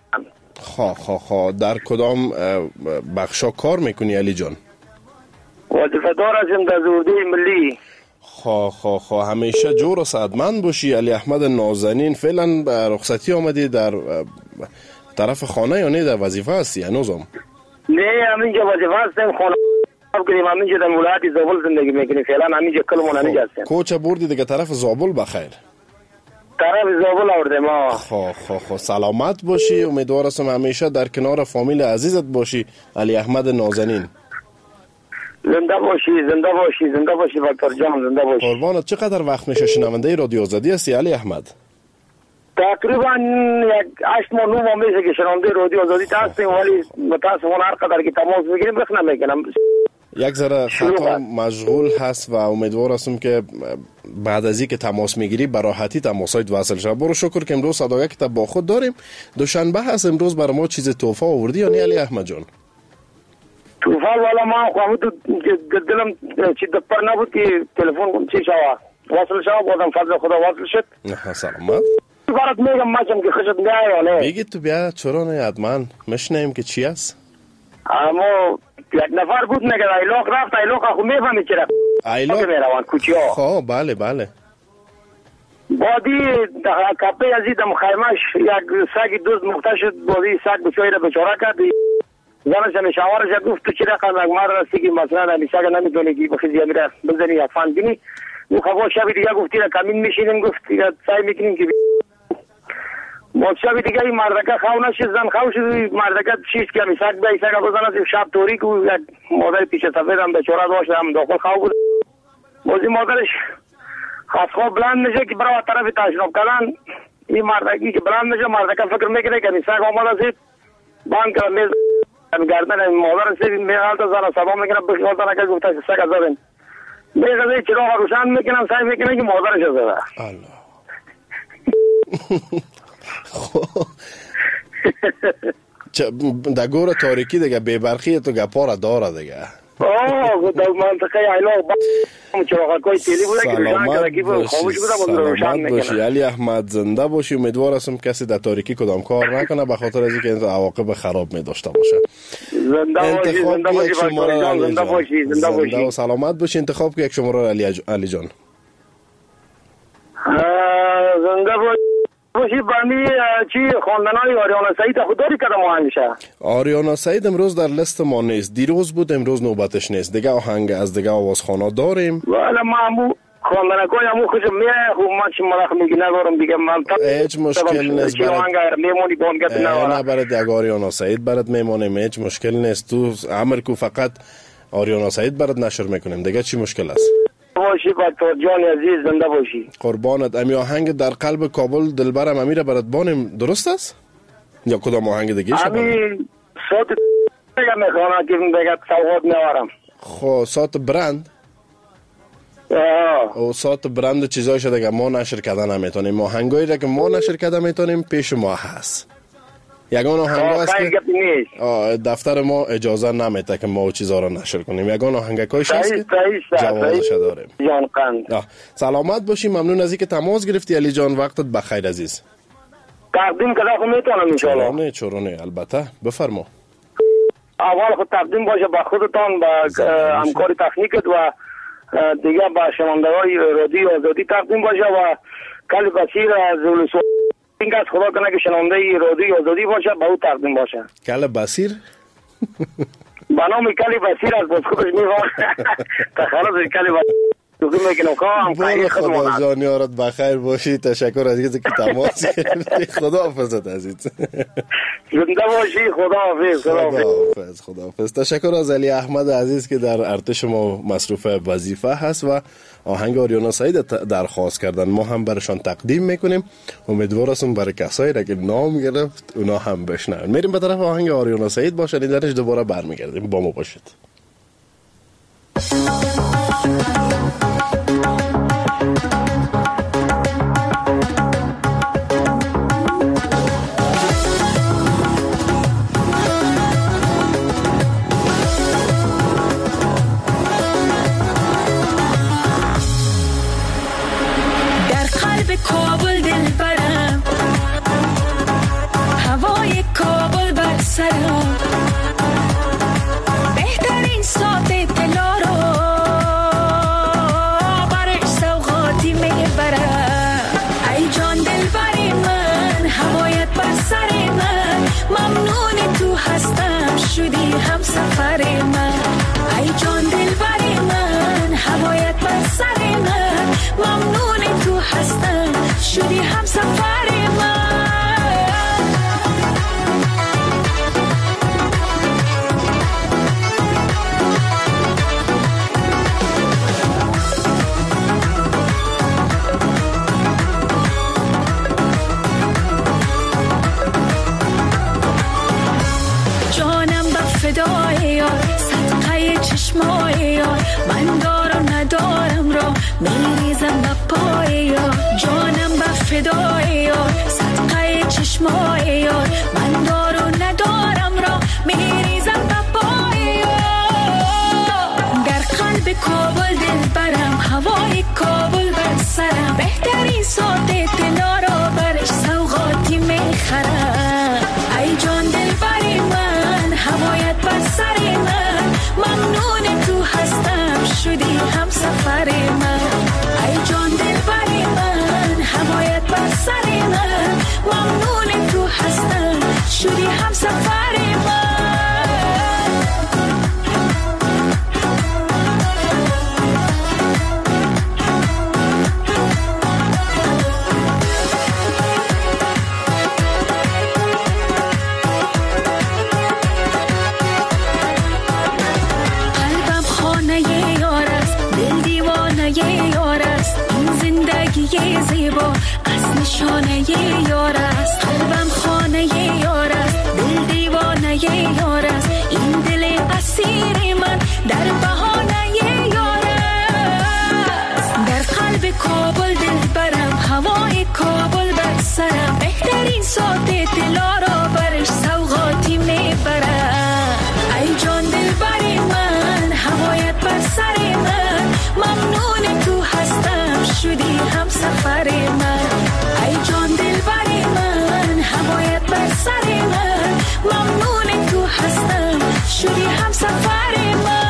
در کدام بخشا کار میکنی علی جان؟ وظیفه دار هستیم در زورده ملی. همیشه جور و سعادتمند باشی. علی احمد نازنین فعلا به رخصتی آمدی در طرف خانه یا نه در وظیفه هستی هنوزم؟ نه همینجا وظیفه هستیم خانه کنیم. همینجا در ولایت زابل زندگی میکنیم فعلا. همینجا کلمون همینجا هستیم. کوچه بردی دیگه طرف زابل بخیر؟ طرف زابل آورده ما. سلامت باشی. امیدوارم همیشه در کنار فامیل عزیزت باشی علی احمد نازنین. زنده باشی دکتر جان زنده باشی. قربانت. چقدر وقت میشه شنونده رادیو آزادی هستی علی احمد؟ تقریبا 8 ماه 9 ماه میشه که شنونده رادیو آزادی هستیم ولی متاسفانه هر قدر که تماس میگیریم رخ نمیکنم. یک ذره خطا مشغول هست و امیدوارم که بعد از اینکه تماس میگیری به راحتی تماسات وصل شه. برو شکر که امروز صداقت که با خود داریم. دوشنبه هست امروز برای ما چیز تحفه آوردی یا نه علی احمد جان؟ توفال والا ما خواهد دلم چی دپر نبود که تلفن چی شوا وصل شوا بودم فضل خدا وصل شد. سلامت. برات میگم ماشم که خشت میای یا نه؟ بگید تو بیا چرا نه حتما مشنیم که چی است؟ اما یک نفر بود نگه ایلاق رفت ایلاق خو میفهمی چرا ایلاق میروان کوچیا. خب بله بادی کپه ازیدم خیمش یک سگ دوست مخته شد. بادی سگ بچوی را بچاره کرد. زنش همی شوارش گفت تو چی رقم اگمار راستی که مثلا همی سگ نمیتونی که بخیزی همی را بزنی یا فان بینی. او خواهد شبی دیگه گفتی را کمین میشینیم گفت سعی میکنیم که ما شبی دیگه این مردکه خواه نشید زن خواه شد. مردکه چیز که همی سگ بایی سگ بزنه شب توری که یک مادر پیش سفید هم بچورت باشه هم داخل خواه بود. بازی مادرش خواست خواه بلند میشه که برای طرف تشناب کردن. این مردکی که بلند میشه مردکه فکر میکنه که همی سگ آمده زید بانک را میز گردن مادر سید میغالت زن سبا میکنه بخیال دانه که گفته سگ از زدن میغزه چراغ روشن میکنم سعی میکنه که مادرش زده. در گور تاریکی دیگه بیبرخی تو گپا را داره دیگه. در منطقه ایلاق چراغکای تیلی بوده که روشن کرده که خاموش بوده روشن میکنه. باشی علی احمد زنده باشی. امیدوارم کسی در تاریکی کدام کار نکنه به خاطر از اینکه عواقب خراب می داشته باشه. زنده باشی زنده و سلامت باشی. انتخاب که یک شماره علی جان. زنده باشی. بانی چی خواندنای آریانا سعید خود داری کدام آهنگ شه؟ آریانا سعید امروز در لیست ما نیست. دیروز بود امروز نوبتش نیست. دیگه آهنگ از دیگه آوازخوانا داریم. والا ما همو خواندنکای همو خوشم میه خوب ما چی ملخ میگی ندارم دیگه من هیچ مشکل نیست. میمونی بانگت نه برد یک آریانا سعید برد میمونیم. هیچ مشکل نیست. تو عمر کو فقط آریانا سعید برد نشر میکنیم دیگه چی مشکل است؟ باشی دکتر جان عزیز زنده باشی. قربانت. امی آهنگ در قلب کابل دلبرم امیره برات بانیم درست است؟ یا کدام آهنگ دیگه شد؟ امی صوت دیگه میخوانه که بگه سوغات میوارم. خب صوت برند؟ او صوت برند چیزایی شده که ما نشر کردن نمیتونیم. آهنگایی را که ما نشر کردن میتونیم پیش ما هست. یگان آهنگ هست که دفتر ما اجازه نمیده که ما چیزا را نشر کنیم. یگان آهنگکایش هست که جوازش داریم. جان قند. سلامت باشی. ممنون از اینکه تماس گرفتی علی جان. وقتت بخیر عزیز. تقدیم کدا خو میتونم ان شاء الله. چرا نه البته بفرما. اول خود تقدیم باشه به خودتان، به همکار تکنیکت و دیگه به شنوندگان رادیو آزادی تقدیم باشه و کل بصیر از اولسو این از خدا کنه که شنونده رادیو آزادی باشه به او تقدیم باشه. کل بصیر به نام کل بصیر از بازخودش میخوام تخلص کل بصیر بار خدا جان یارت بخیر باشی. تشکر از اینکه تماس گرفتی. خدا حافظت عزیز. زنده باشی. خدا حافظ. تشکر از علی احمد عزیز که در ارتش ما مصروف وظیفه هست و آهنگ آریانا سعید درخواست کردن، ما هم برشان تقدیم میکنیم. امیدوار هستم برای کسایی را که نام گرفت اونا هم بشنون. میریم به طرف آهنگ آریانا سعید، باشن درش دوباره برمیگردیم. با ما باشید. کابل دل برم، هوای کابل بر سرم، بهترین ساعت دلا رو برش سوغاتی میبرم. ای جان دل بری من، هوایت بر سر من، ممنون تو هستم شدی هم سفر من. ای جان دل بری من، هوایت بر سر من، ممنون تو هستم شدی هم سفر من. جانم به فدای یار، صدقه چشمای یار، من دارم ندارم را میریزم به پای یار. جانم به فدای یار، صدقه چشمای یار، من دارم ندارم را میریزم به پای یار. در قلب کابل دل برم، هوای کابل بر سرم، بهترین ساعت دلا را برش سوغاتی میخرم. ای جان دل بری من، هوایت بر سر من، ممنون تو هستم شدی هم سفر من. ای جان دل بری من، هوایت بر سر من، ممنون تو هستم شدی هم سفر من. زیبا از نشانه یار است، قلبم خانه یار است، دل دیوانه یار است، این دل اسیر من در بهانه یار است. در قلب کابل دل برم، هوای کابل بر سرم، بهترین ساعت دلا را برش سوغاتی میبرم. ای جان دل بری من، هوایت بر سر من، ممنون تو هستم شدی هم سفر من. ای جان دل بری من، هوایت بر سر من، ممنون تو هستم شدی هم سفر من.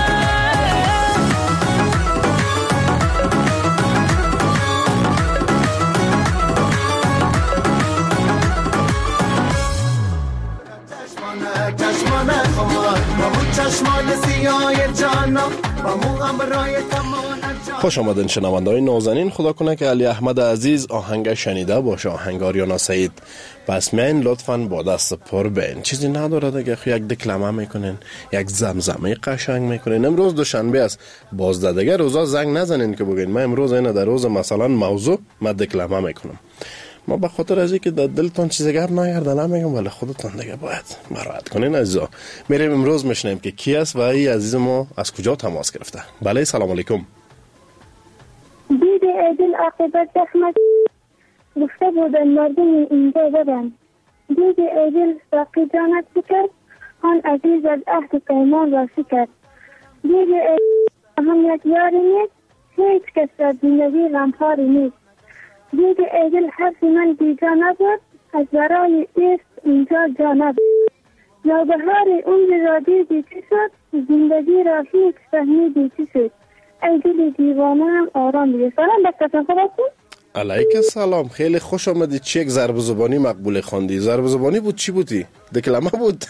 خوش آمدین شنونده‌های نازنین. خدا کنه که علی احمد عزیز آهنگ شنیده باشه، آهنگ آریانا سعید. پس میاین لطفاً با دست پر بین، چیزی نداره دیگه، یک دکلمه میکنین، یک زمزمه قشنگ میکنین. امروز دوشنبه است، باز دیگه روزا زنگ نزنین که بگین من امروز اینا در روز مثلا موضوع من دکلمه میکنم. ما به خاطر از اینکه در دلتون چیزی گرد نگرده نمیگم، ولی خودتون دیگه باید مراعات کنین عزیزا. میریم امروز میشنیم که کی است و این عزیز ما از کجا تماس گرفته. بله سلام علیکم. دید عدل عاقبت زحمت گفته بودن مردم اینجا بدن. دید عدل ساقی جانت بکرد، آن عزیز از عهد پیمان را کرد. دید عدل هم یک یاری نیست، هیچ کس را زندگی غمخواری نیست. دید عدل حرف من بیجا نبود، از برای ایست اینجا جا نبود. نوبهار عمر را دیدی چی شد؟ زندگی را هیچ فهمیدی چی شد؟ ای دل دیوانه‌ام آرام بگیر. سلام بکتون خوب هستید؟ علیک السلام، خیلی خوش آمدید. چه یک ضرب زبانی مقبول خواندی. ضرب زبانی بود چی بودی؟ دکلمه بود؟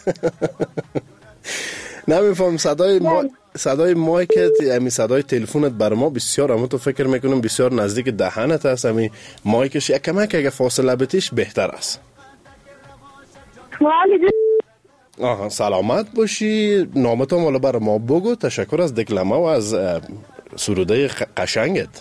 نمیفهم. صدای مایکت، یعنی صدای تلفنت بر ما بسیار، اما تو فکر میکنم بسیار نزدیک دهنت است. یعنی مایکش یک کمک اگه فاصله بتیش بهتر است. آها، سلامت باشی. نامتو مالا بر ما بگو. تشکر از دکلمه و از سروده قشنگت.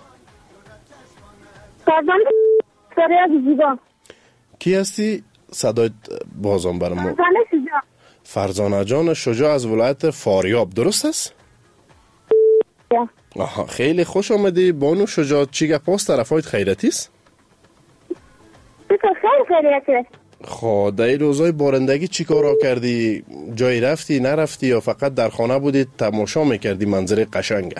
کی هستی؟ صدای بازم بر ما. فرزانه جان شجاع از ولایت فاریاب، درست است؟ آها، خیلی خوش آمدی. بانو شجاع، چی گپ است؟ طرفایت خیرتی است؟ خیریتی. خب در این روزای بارندگی چی کارا کردی؟ جایی رفتی نرفتی یا فقط در خانه بودی تماشا میکردی منظره قشنگه؟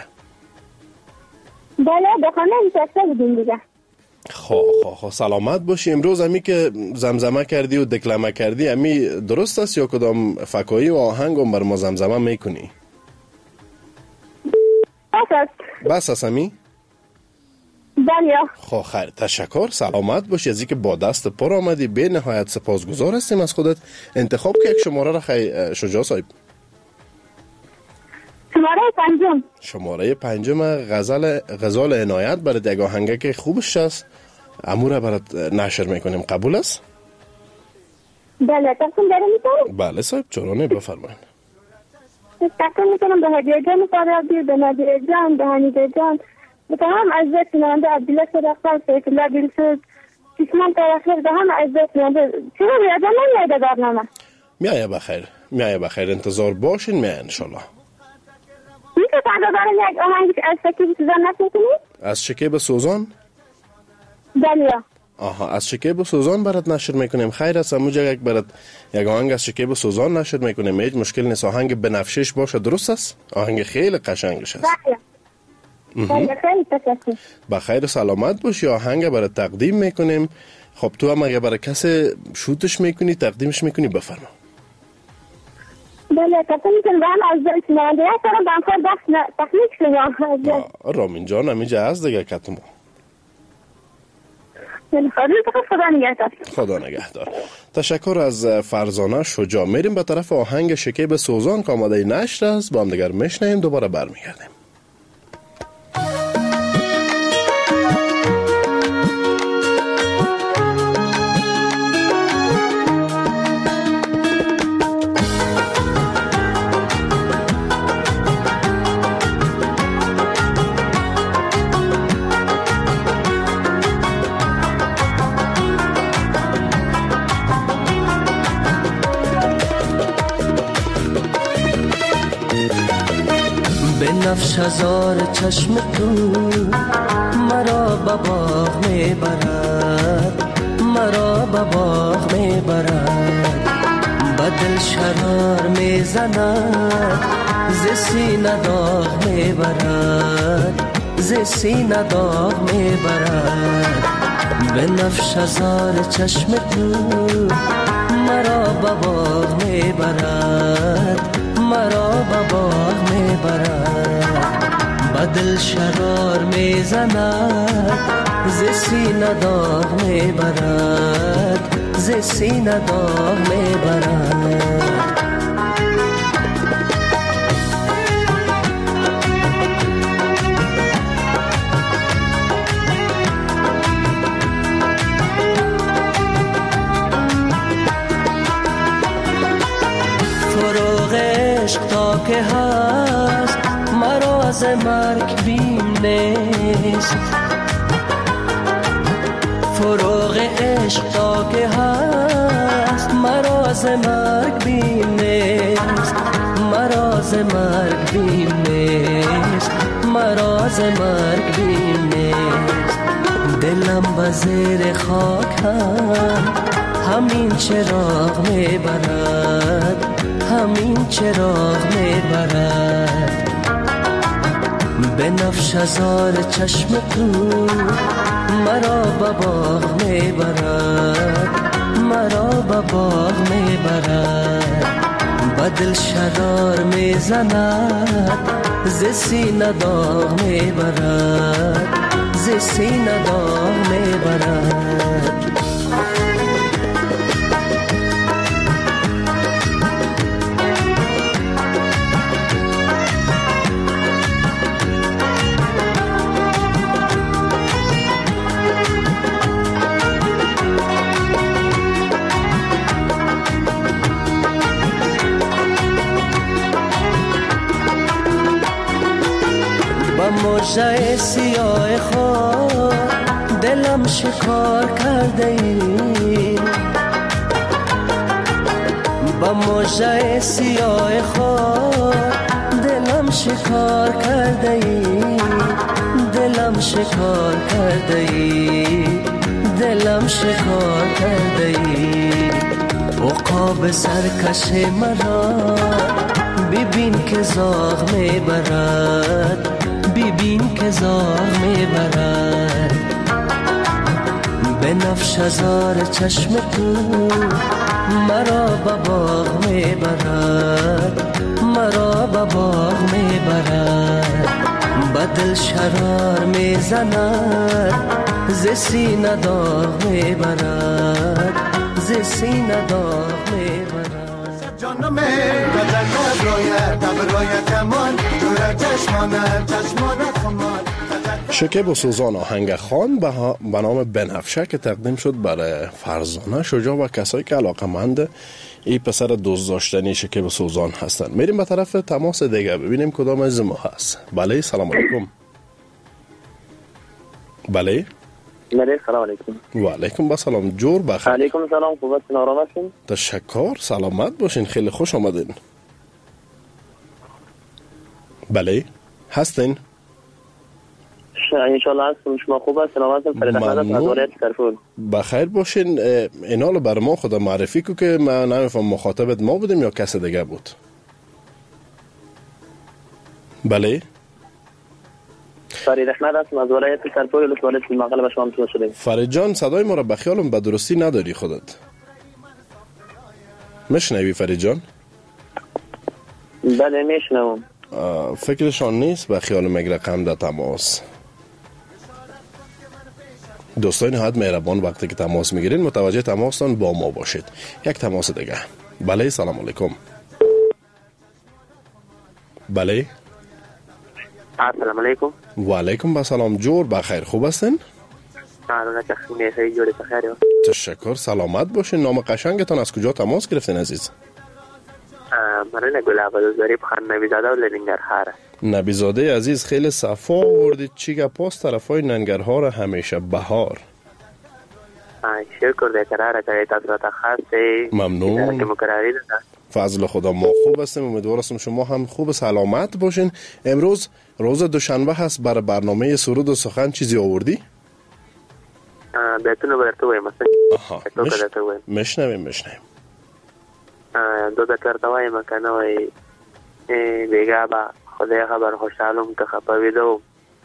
بله، در خانه نشسته بودیم دیگه. خب سلامت باشی. امروز همی که زمزمه کردی و دکلمه کردی همی درست است یا کدام فکایی و آهنگ هم بر ما زمزمه میکنی؟ بس است همی؟ بله. خب خیر، تشکر. سلامت باشی. از اینکه با دست پر آمدی به نهایت سپاسگزار هستیم از خودت. انتخاب که یک شماره را شجاع صاحب. شماره پنجم غزال عنایت برات یک آهنگه که خوبش است، امور برات نشر میکنیم. قبول است؟ بله. تقسیم داره میتونم؟ بله صاحب، چرانه بفرمایید. تقسیم میکنم به هدیه جان فارابی، به نادر جان، به حمیده جان، به تمام عزیزت کننده عبدالله صدقال، سیف الله دلسوز، کسمان تاخیر، به هم عزیزت کننده. چرا بیادم نمیاده برنامه؟ میایه بخیر. انتظار باشین، میایه انشالله. میشه فردا دارم یک آهنگ از شکیب سوزان نشر کنید؟ از شکیب سوزان؟ بله. آها، از شکیب سوزان برات نشر میکنیم. خیر است. اموجا برات یک آهنگ از شکیب سوزان نشر میکنیم. هیچ مشکل نیست. آهنگ بنفشش باشه، درست است؟ آهنگ خیلی قشنگش است. بله. خیلی تشکر. بخیر و سلامت باشی. آهنگ برات تقدیم میکنیم. خب تو هم اگه برای کسی شوتش میکنی تقدیمش میکنی، بفرما. بله، تقدیم میکنم به هم عزیزت کننده. یک سرم بانخور بخش تخلیق شدم. رامین جان همیجا هست دیگه کتمو. خدا نگهدار. تشکر از فرزانه شجاع. میریم به طرف آهنگ شکیب سوزان که آماده نشر است. با هم دیگر میشنیم، دوباره برمیگردیم. نفش هزار چشم تو مرا به باغ میبرد، مرا به باغ میبرد. به دل شرار میزند، ز سینه داغ میبرد، ز سینه داغ میبرد. به نفش هزار چشم تو مرا به باغ میبرد، مرا به باغ میبرد. به دل شرار میزند، ز سینه داغ میبرد، ز سینه داغ میبرد. تا که هست مرا از مرگ بیم نیست، فروغ عشق تا که هست مرا از مرگ بیم نیست، مرا از مرگ بیم نیست، مرا از مرگ بیم نیست. دلم به زیر خاک همین چراغ میبرد، همین چراغ میبرد. به نفش هزار چشم تو مرا به باغ میبرد، مرا به باغ میبرد. دل شرار میزند ز سینه داغ میبرد ز سینه داغ میبرد موجه سیاه خود دلم شکار کرده ای با موجه سیاه خود دلم شکار کرده ای دلم شکار کرده ای دلم شکار کرده ای عقاب سرکش مرا ببین که زاغ میبرد ببین که زاغ میبرد به نفش هزار چشم تو مرا به باغ میبرد مرا به باغ میبرد به دل شرار میزند ز سینه داغ میبرد ز سینه داغ میبرد جانم قدر رویت ابرویت کمان دور چشمانت چشمانت خمان شکیب و سوزان آهنگ خان به نام بنفشه که تقدیم شد برای فرزانه شجاع و کسایی که علاقمند این پسر دوست داشتنی شکیب و سوزان هستن. میریم به طرف تماس دیگه ببینیم کدام از ما هست. بله سلام علیکم. بله سلام علیکم. و علیکم با سلام. جور بخیر. علیکم سلام. خوبتون آرام هستین؟ تشکر. سلامت باشین. خیلی خوش آمدین. بله هستین؟ انشالله هستم. شما خوب هستین؟ سلامت فرید احمد از ولایت کرفور. بخیر باشین. اینا رو بر ما خود معرفی کو که من نمیفهم مخاطبت ما بودیم یا کس دیگه بود. بله فرید احمد هستم از ولایت کرفور ولایت المغرب به شما متوجه شدیم. فرید جان صدای ما رو به خیالم به درستی نداری خودت. میشنوی فرید جان؟ بله میشنوم. فکرشان نیست به خیال مگه رقم در تماس. دوستان نهایت مهربان وقتی که تماس میگیرین متوجه تماستان با ما باشید. یک تماس دیگه. بله سلام علیکم. بله السلام علیکم. و علیکم با سلام. جور بخیر. خوب هستین؟ تشکر. سلامت باشین. نام قشنگتان از کجا تماس گرفتین عزیز؟ من گل عبدالزاری بخان نبیزاده و ننگرهار. نبیزاده عزیز خیلی صفا آوردید. چی گپاس طرفای ننگرهار همیشه بهار. شکر دکراره که تاثیرات خاصی. ممنون. که مکرری داده. فضل خدا ما خوب هستیم. امیدوارم شما هم خوب سلامت باشین. امروز روز دوشنبه هست. برای برنامه سرود و سخن چیزی آوردی؟ بهتون براتو بایم مثلا. مشنویم. دو ذکرت وایم که نوی بیگا با خدای خبر خوشحالم که خپاویدو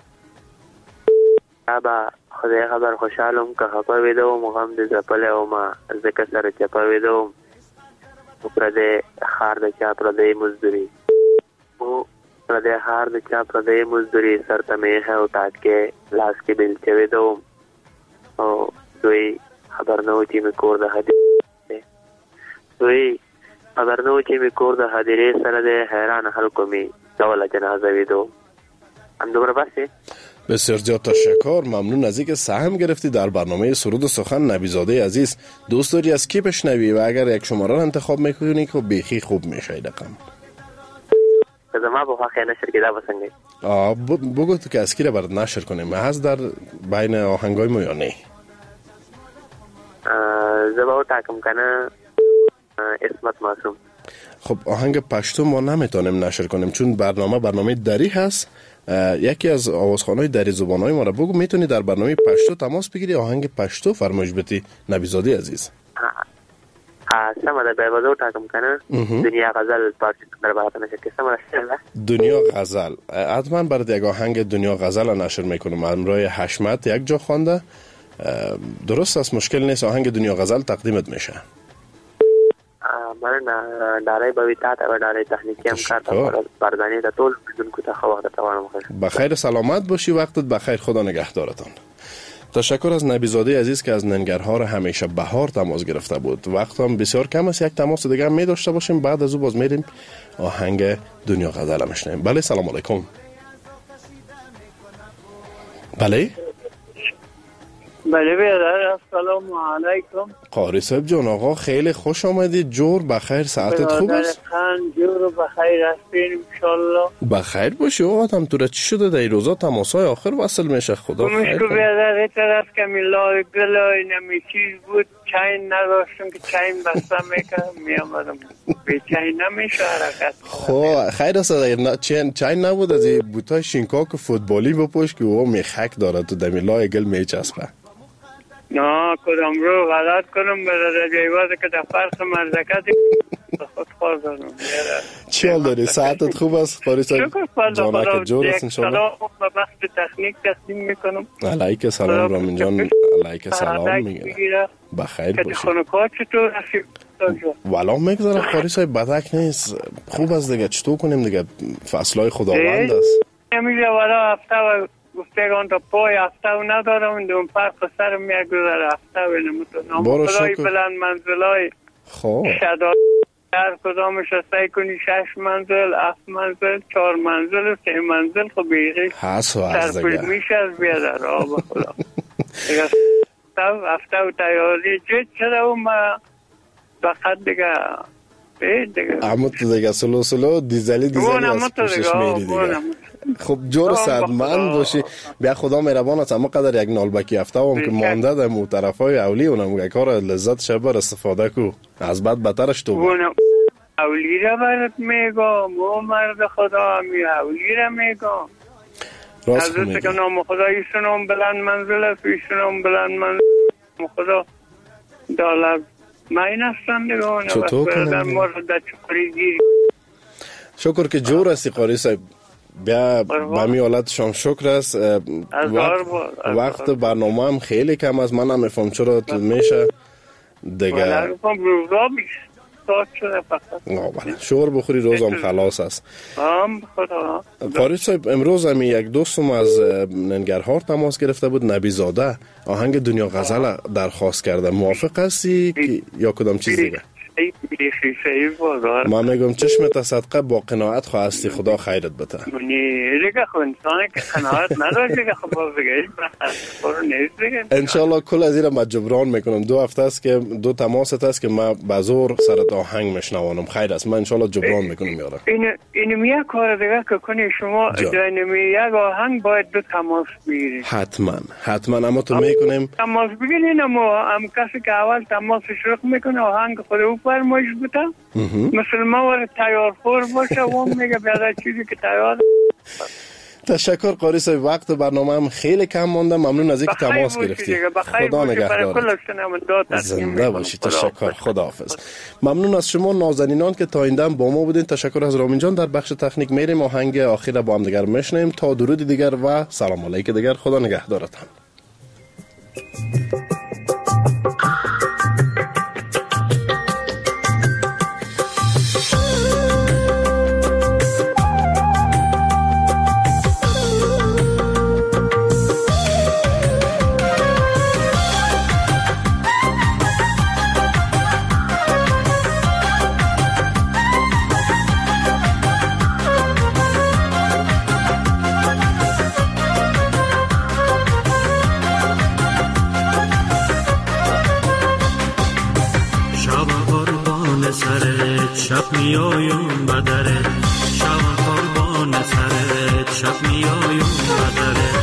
خدای خبر خوشحالم که خپاویدو مغم دی زپله و ما زکه سر چپاویدو پرده خار د چا پرده مزدوری پرده خار د چا پرده مزدوری سر تمیخه و تاکه لاس که بل چویدو او دوی خبر نو چی می کور ده حدیث دوی خبر نو چې می کور د حاضرې سره د حیران خلکو می ډول جنازه ویدو هم دوباره بسه. بسیار زیاد تشکر. ممنون از اینکه سهم گرفتی در برنامه سرود و سخن. نبیزاده عزیز دوست داری از کی بشنوی و اگر یک شماره رو انتخاب میکنی که بیخی خوب میشه رقم زما به خو نشر کې دا وسنګي بگو تو که از کی رو برات نشر کنیم هست در بین آهنگای ما یا نه؟ زبا تاکم کنه اسمت معصوم. خب آهنگ پشتو ما نمیتونیم نشر کنیم چون برنامه دری هست. یکی از آوازخوان‌های دری زبان‌های ما را بگو. میتونی در برنامه پشتو تماس بگیری آهنگ پشتو فرمایش بدی نبیزاده عزیز. سمه ده بازو تاکم کنه دنیا غزل پارچه در باید نشر که سمه دنیا غزل حتما برای یک آهنگ دنیا غزل نشر میکنم. امرای حشمت یک جا خوانده. درست است مشکل نیست. آهنگ دنیا غزل تقدیمت میشه. من دارای بویتات و دارای تکنیکی هم کارتا بردانی دا طول بدون که تخواه دا توانم خیلی بخیر سلامت باشی. وقتت بخیر. خدا نگهدارتان. تشکر از نبیزاده عزیز که از ننگرهار همیشه بهار تماس گرفته بود. وقت هم بسیار کم است. یک تماس دیگه هم می داشته باشیم. بعد از او باز میریم آهنگ دنیا غزل میشنیم. بله سلام علیکم. بله بله برادر السلام علیکم. قاری صاحب جان آقا خیلی خوش آمدید. جور بخیر. ساعتت خوب است؟ خان جور بخیر هستین انشالله. بخیر باشی. آقا هم تو را چی شده در روزا تماسای آخر وصل میشه؟ خدا خیر کنه. برادر طرف که میلای گلای نمی چیز بود چاین نداشتم که چاین بسته میکنم میامدم به چاین نمیشه حرکت. خب خیر است اگر چاین نبود از این بوتای شینکاک فوتبالی بپوش که او میخک داره تو در میلای گل میچسبه. نه کدام رو غلط کنم برادر جایوازه که در فرق مرزکتی خود خواه دارم. چی حال داری؟ ساعتت خوب است؟ قاری صاحب جانک جور است انشالله. سلام به بخش تکنیک تقدیم میکنم. علیک سلام رامین جان. علیک سلام میگم. بخیر باشی. خانکات چطور هستی؟ والا میگذاره قاری صاحب بدک نیست. خوب است دیگه. چطور کنیم دیگه؟ فصلای خداوند است. نمیگه والا هفته و گفتگان تا پای هفته و ندارم دون فرق سرم میگذاره هفته و نمتونم. بارو خدای شکر. بلند منزلای شداد در کدامش سعی کنی 6 منزل 7 منزل 4 منزل 3 منزل خب بیغی سرپیل میشه از بیادر آب خدا هفته و تیاری جد شده و ما فقط دیگه اما تو دیگه سلو دیزلی از پوشش میری دیگه. خب جور صدمند باشی. بیا خدا مهربان است. اما قدر یک نالبکی هفته هم که مانده در طرفای اولی اونم یک کار لذت شبر استفاده کو از بعد بترش تو اولی را برات میگم مو مرد خدا همی اولی را میگم راست میگم از که نام خدا ایشونم بلند منزل است ایشونم بلند منزل خدا دالب ماین هستن دیگه چطور کنم شکر که جور هستی قاری صاحب. بیا به می حالتشان شکر است. وقت برنامه هم خیلی کم است. من هم میفهم چرا میشه دیگه شور بخوری روزم خلاص است. قاری صاحب امروز هم یک دوستم از ننگرهار تماس گرفته بود. نبیزاده آهنگ دنیا غزل درخواست کرده. موافق هستی یا کدام چیز دیگه؟ من میگم چشمت صدقه با قناعت خواستی خدا خیرت بده. دیگه خب انسانی که قناعت نداره دیگه خب دیگه انشالله کل از این ما جبران میکنم. 2 هفته است که 2 تماست است که من بازور سرت آهنگ میشنوانم. خیر است من انشالله جبران میکنم یارا. اینم یک کار دیگه که کنی شما اینم یک آهنگ باید 2 تماس بگیرید. حتما اما تو میکنیم تماس بگیرین. اما هم کسی که اول تماس شروع میکنه آهنگ خود او فرمایش بده مثل ما ور تیار خور باشه و میگه بیاده چیزی که تیار. تشکر قاری صاحب. وقت برنامه هم خیلی کم مونده. ممنون از اینکه تماس گرفتی. خدا نگهدارت. زنده باشی. تشکر. خداحافظ. ممنون از شما نازنینان که تا این دم با ما بودین. تشکر از رامین جان. در بخش تکنیک میریم آهنگ آخر با هم دیگر میشنیم تا درود دیگر و سلام علیک دیگر. خدا نگهدارتان. شب میایم بدره شب قربان سرت شب میایم بدره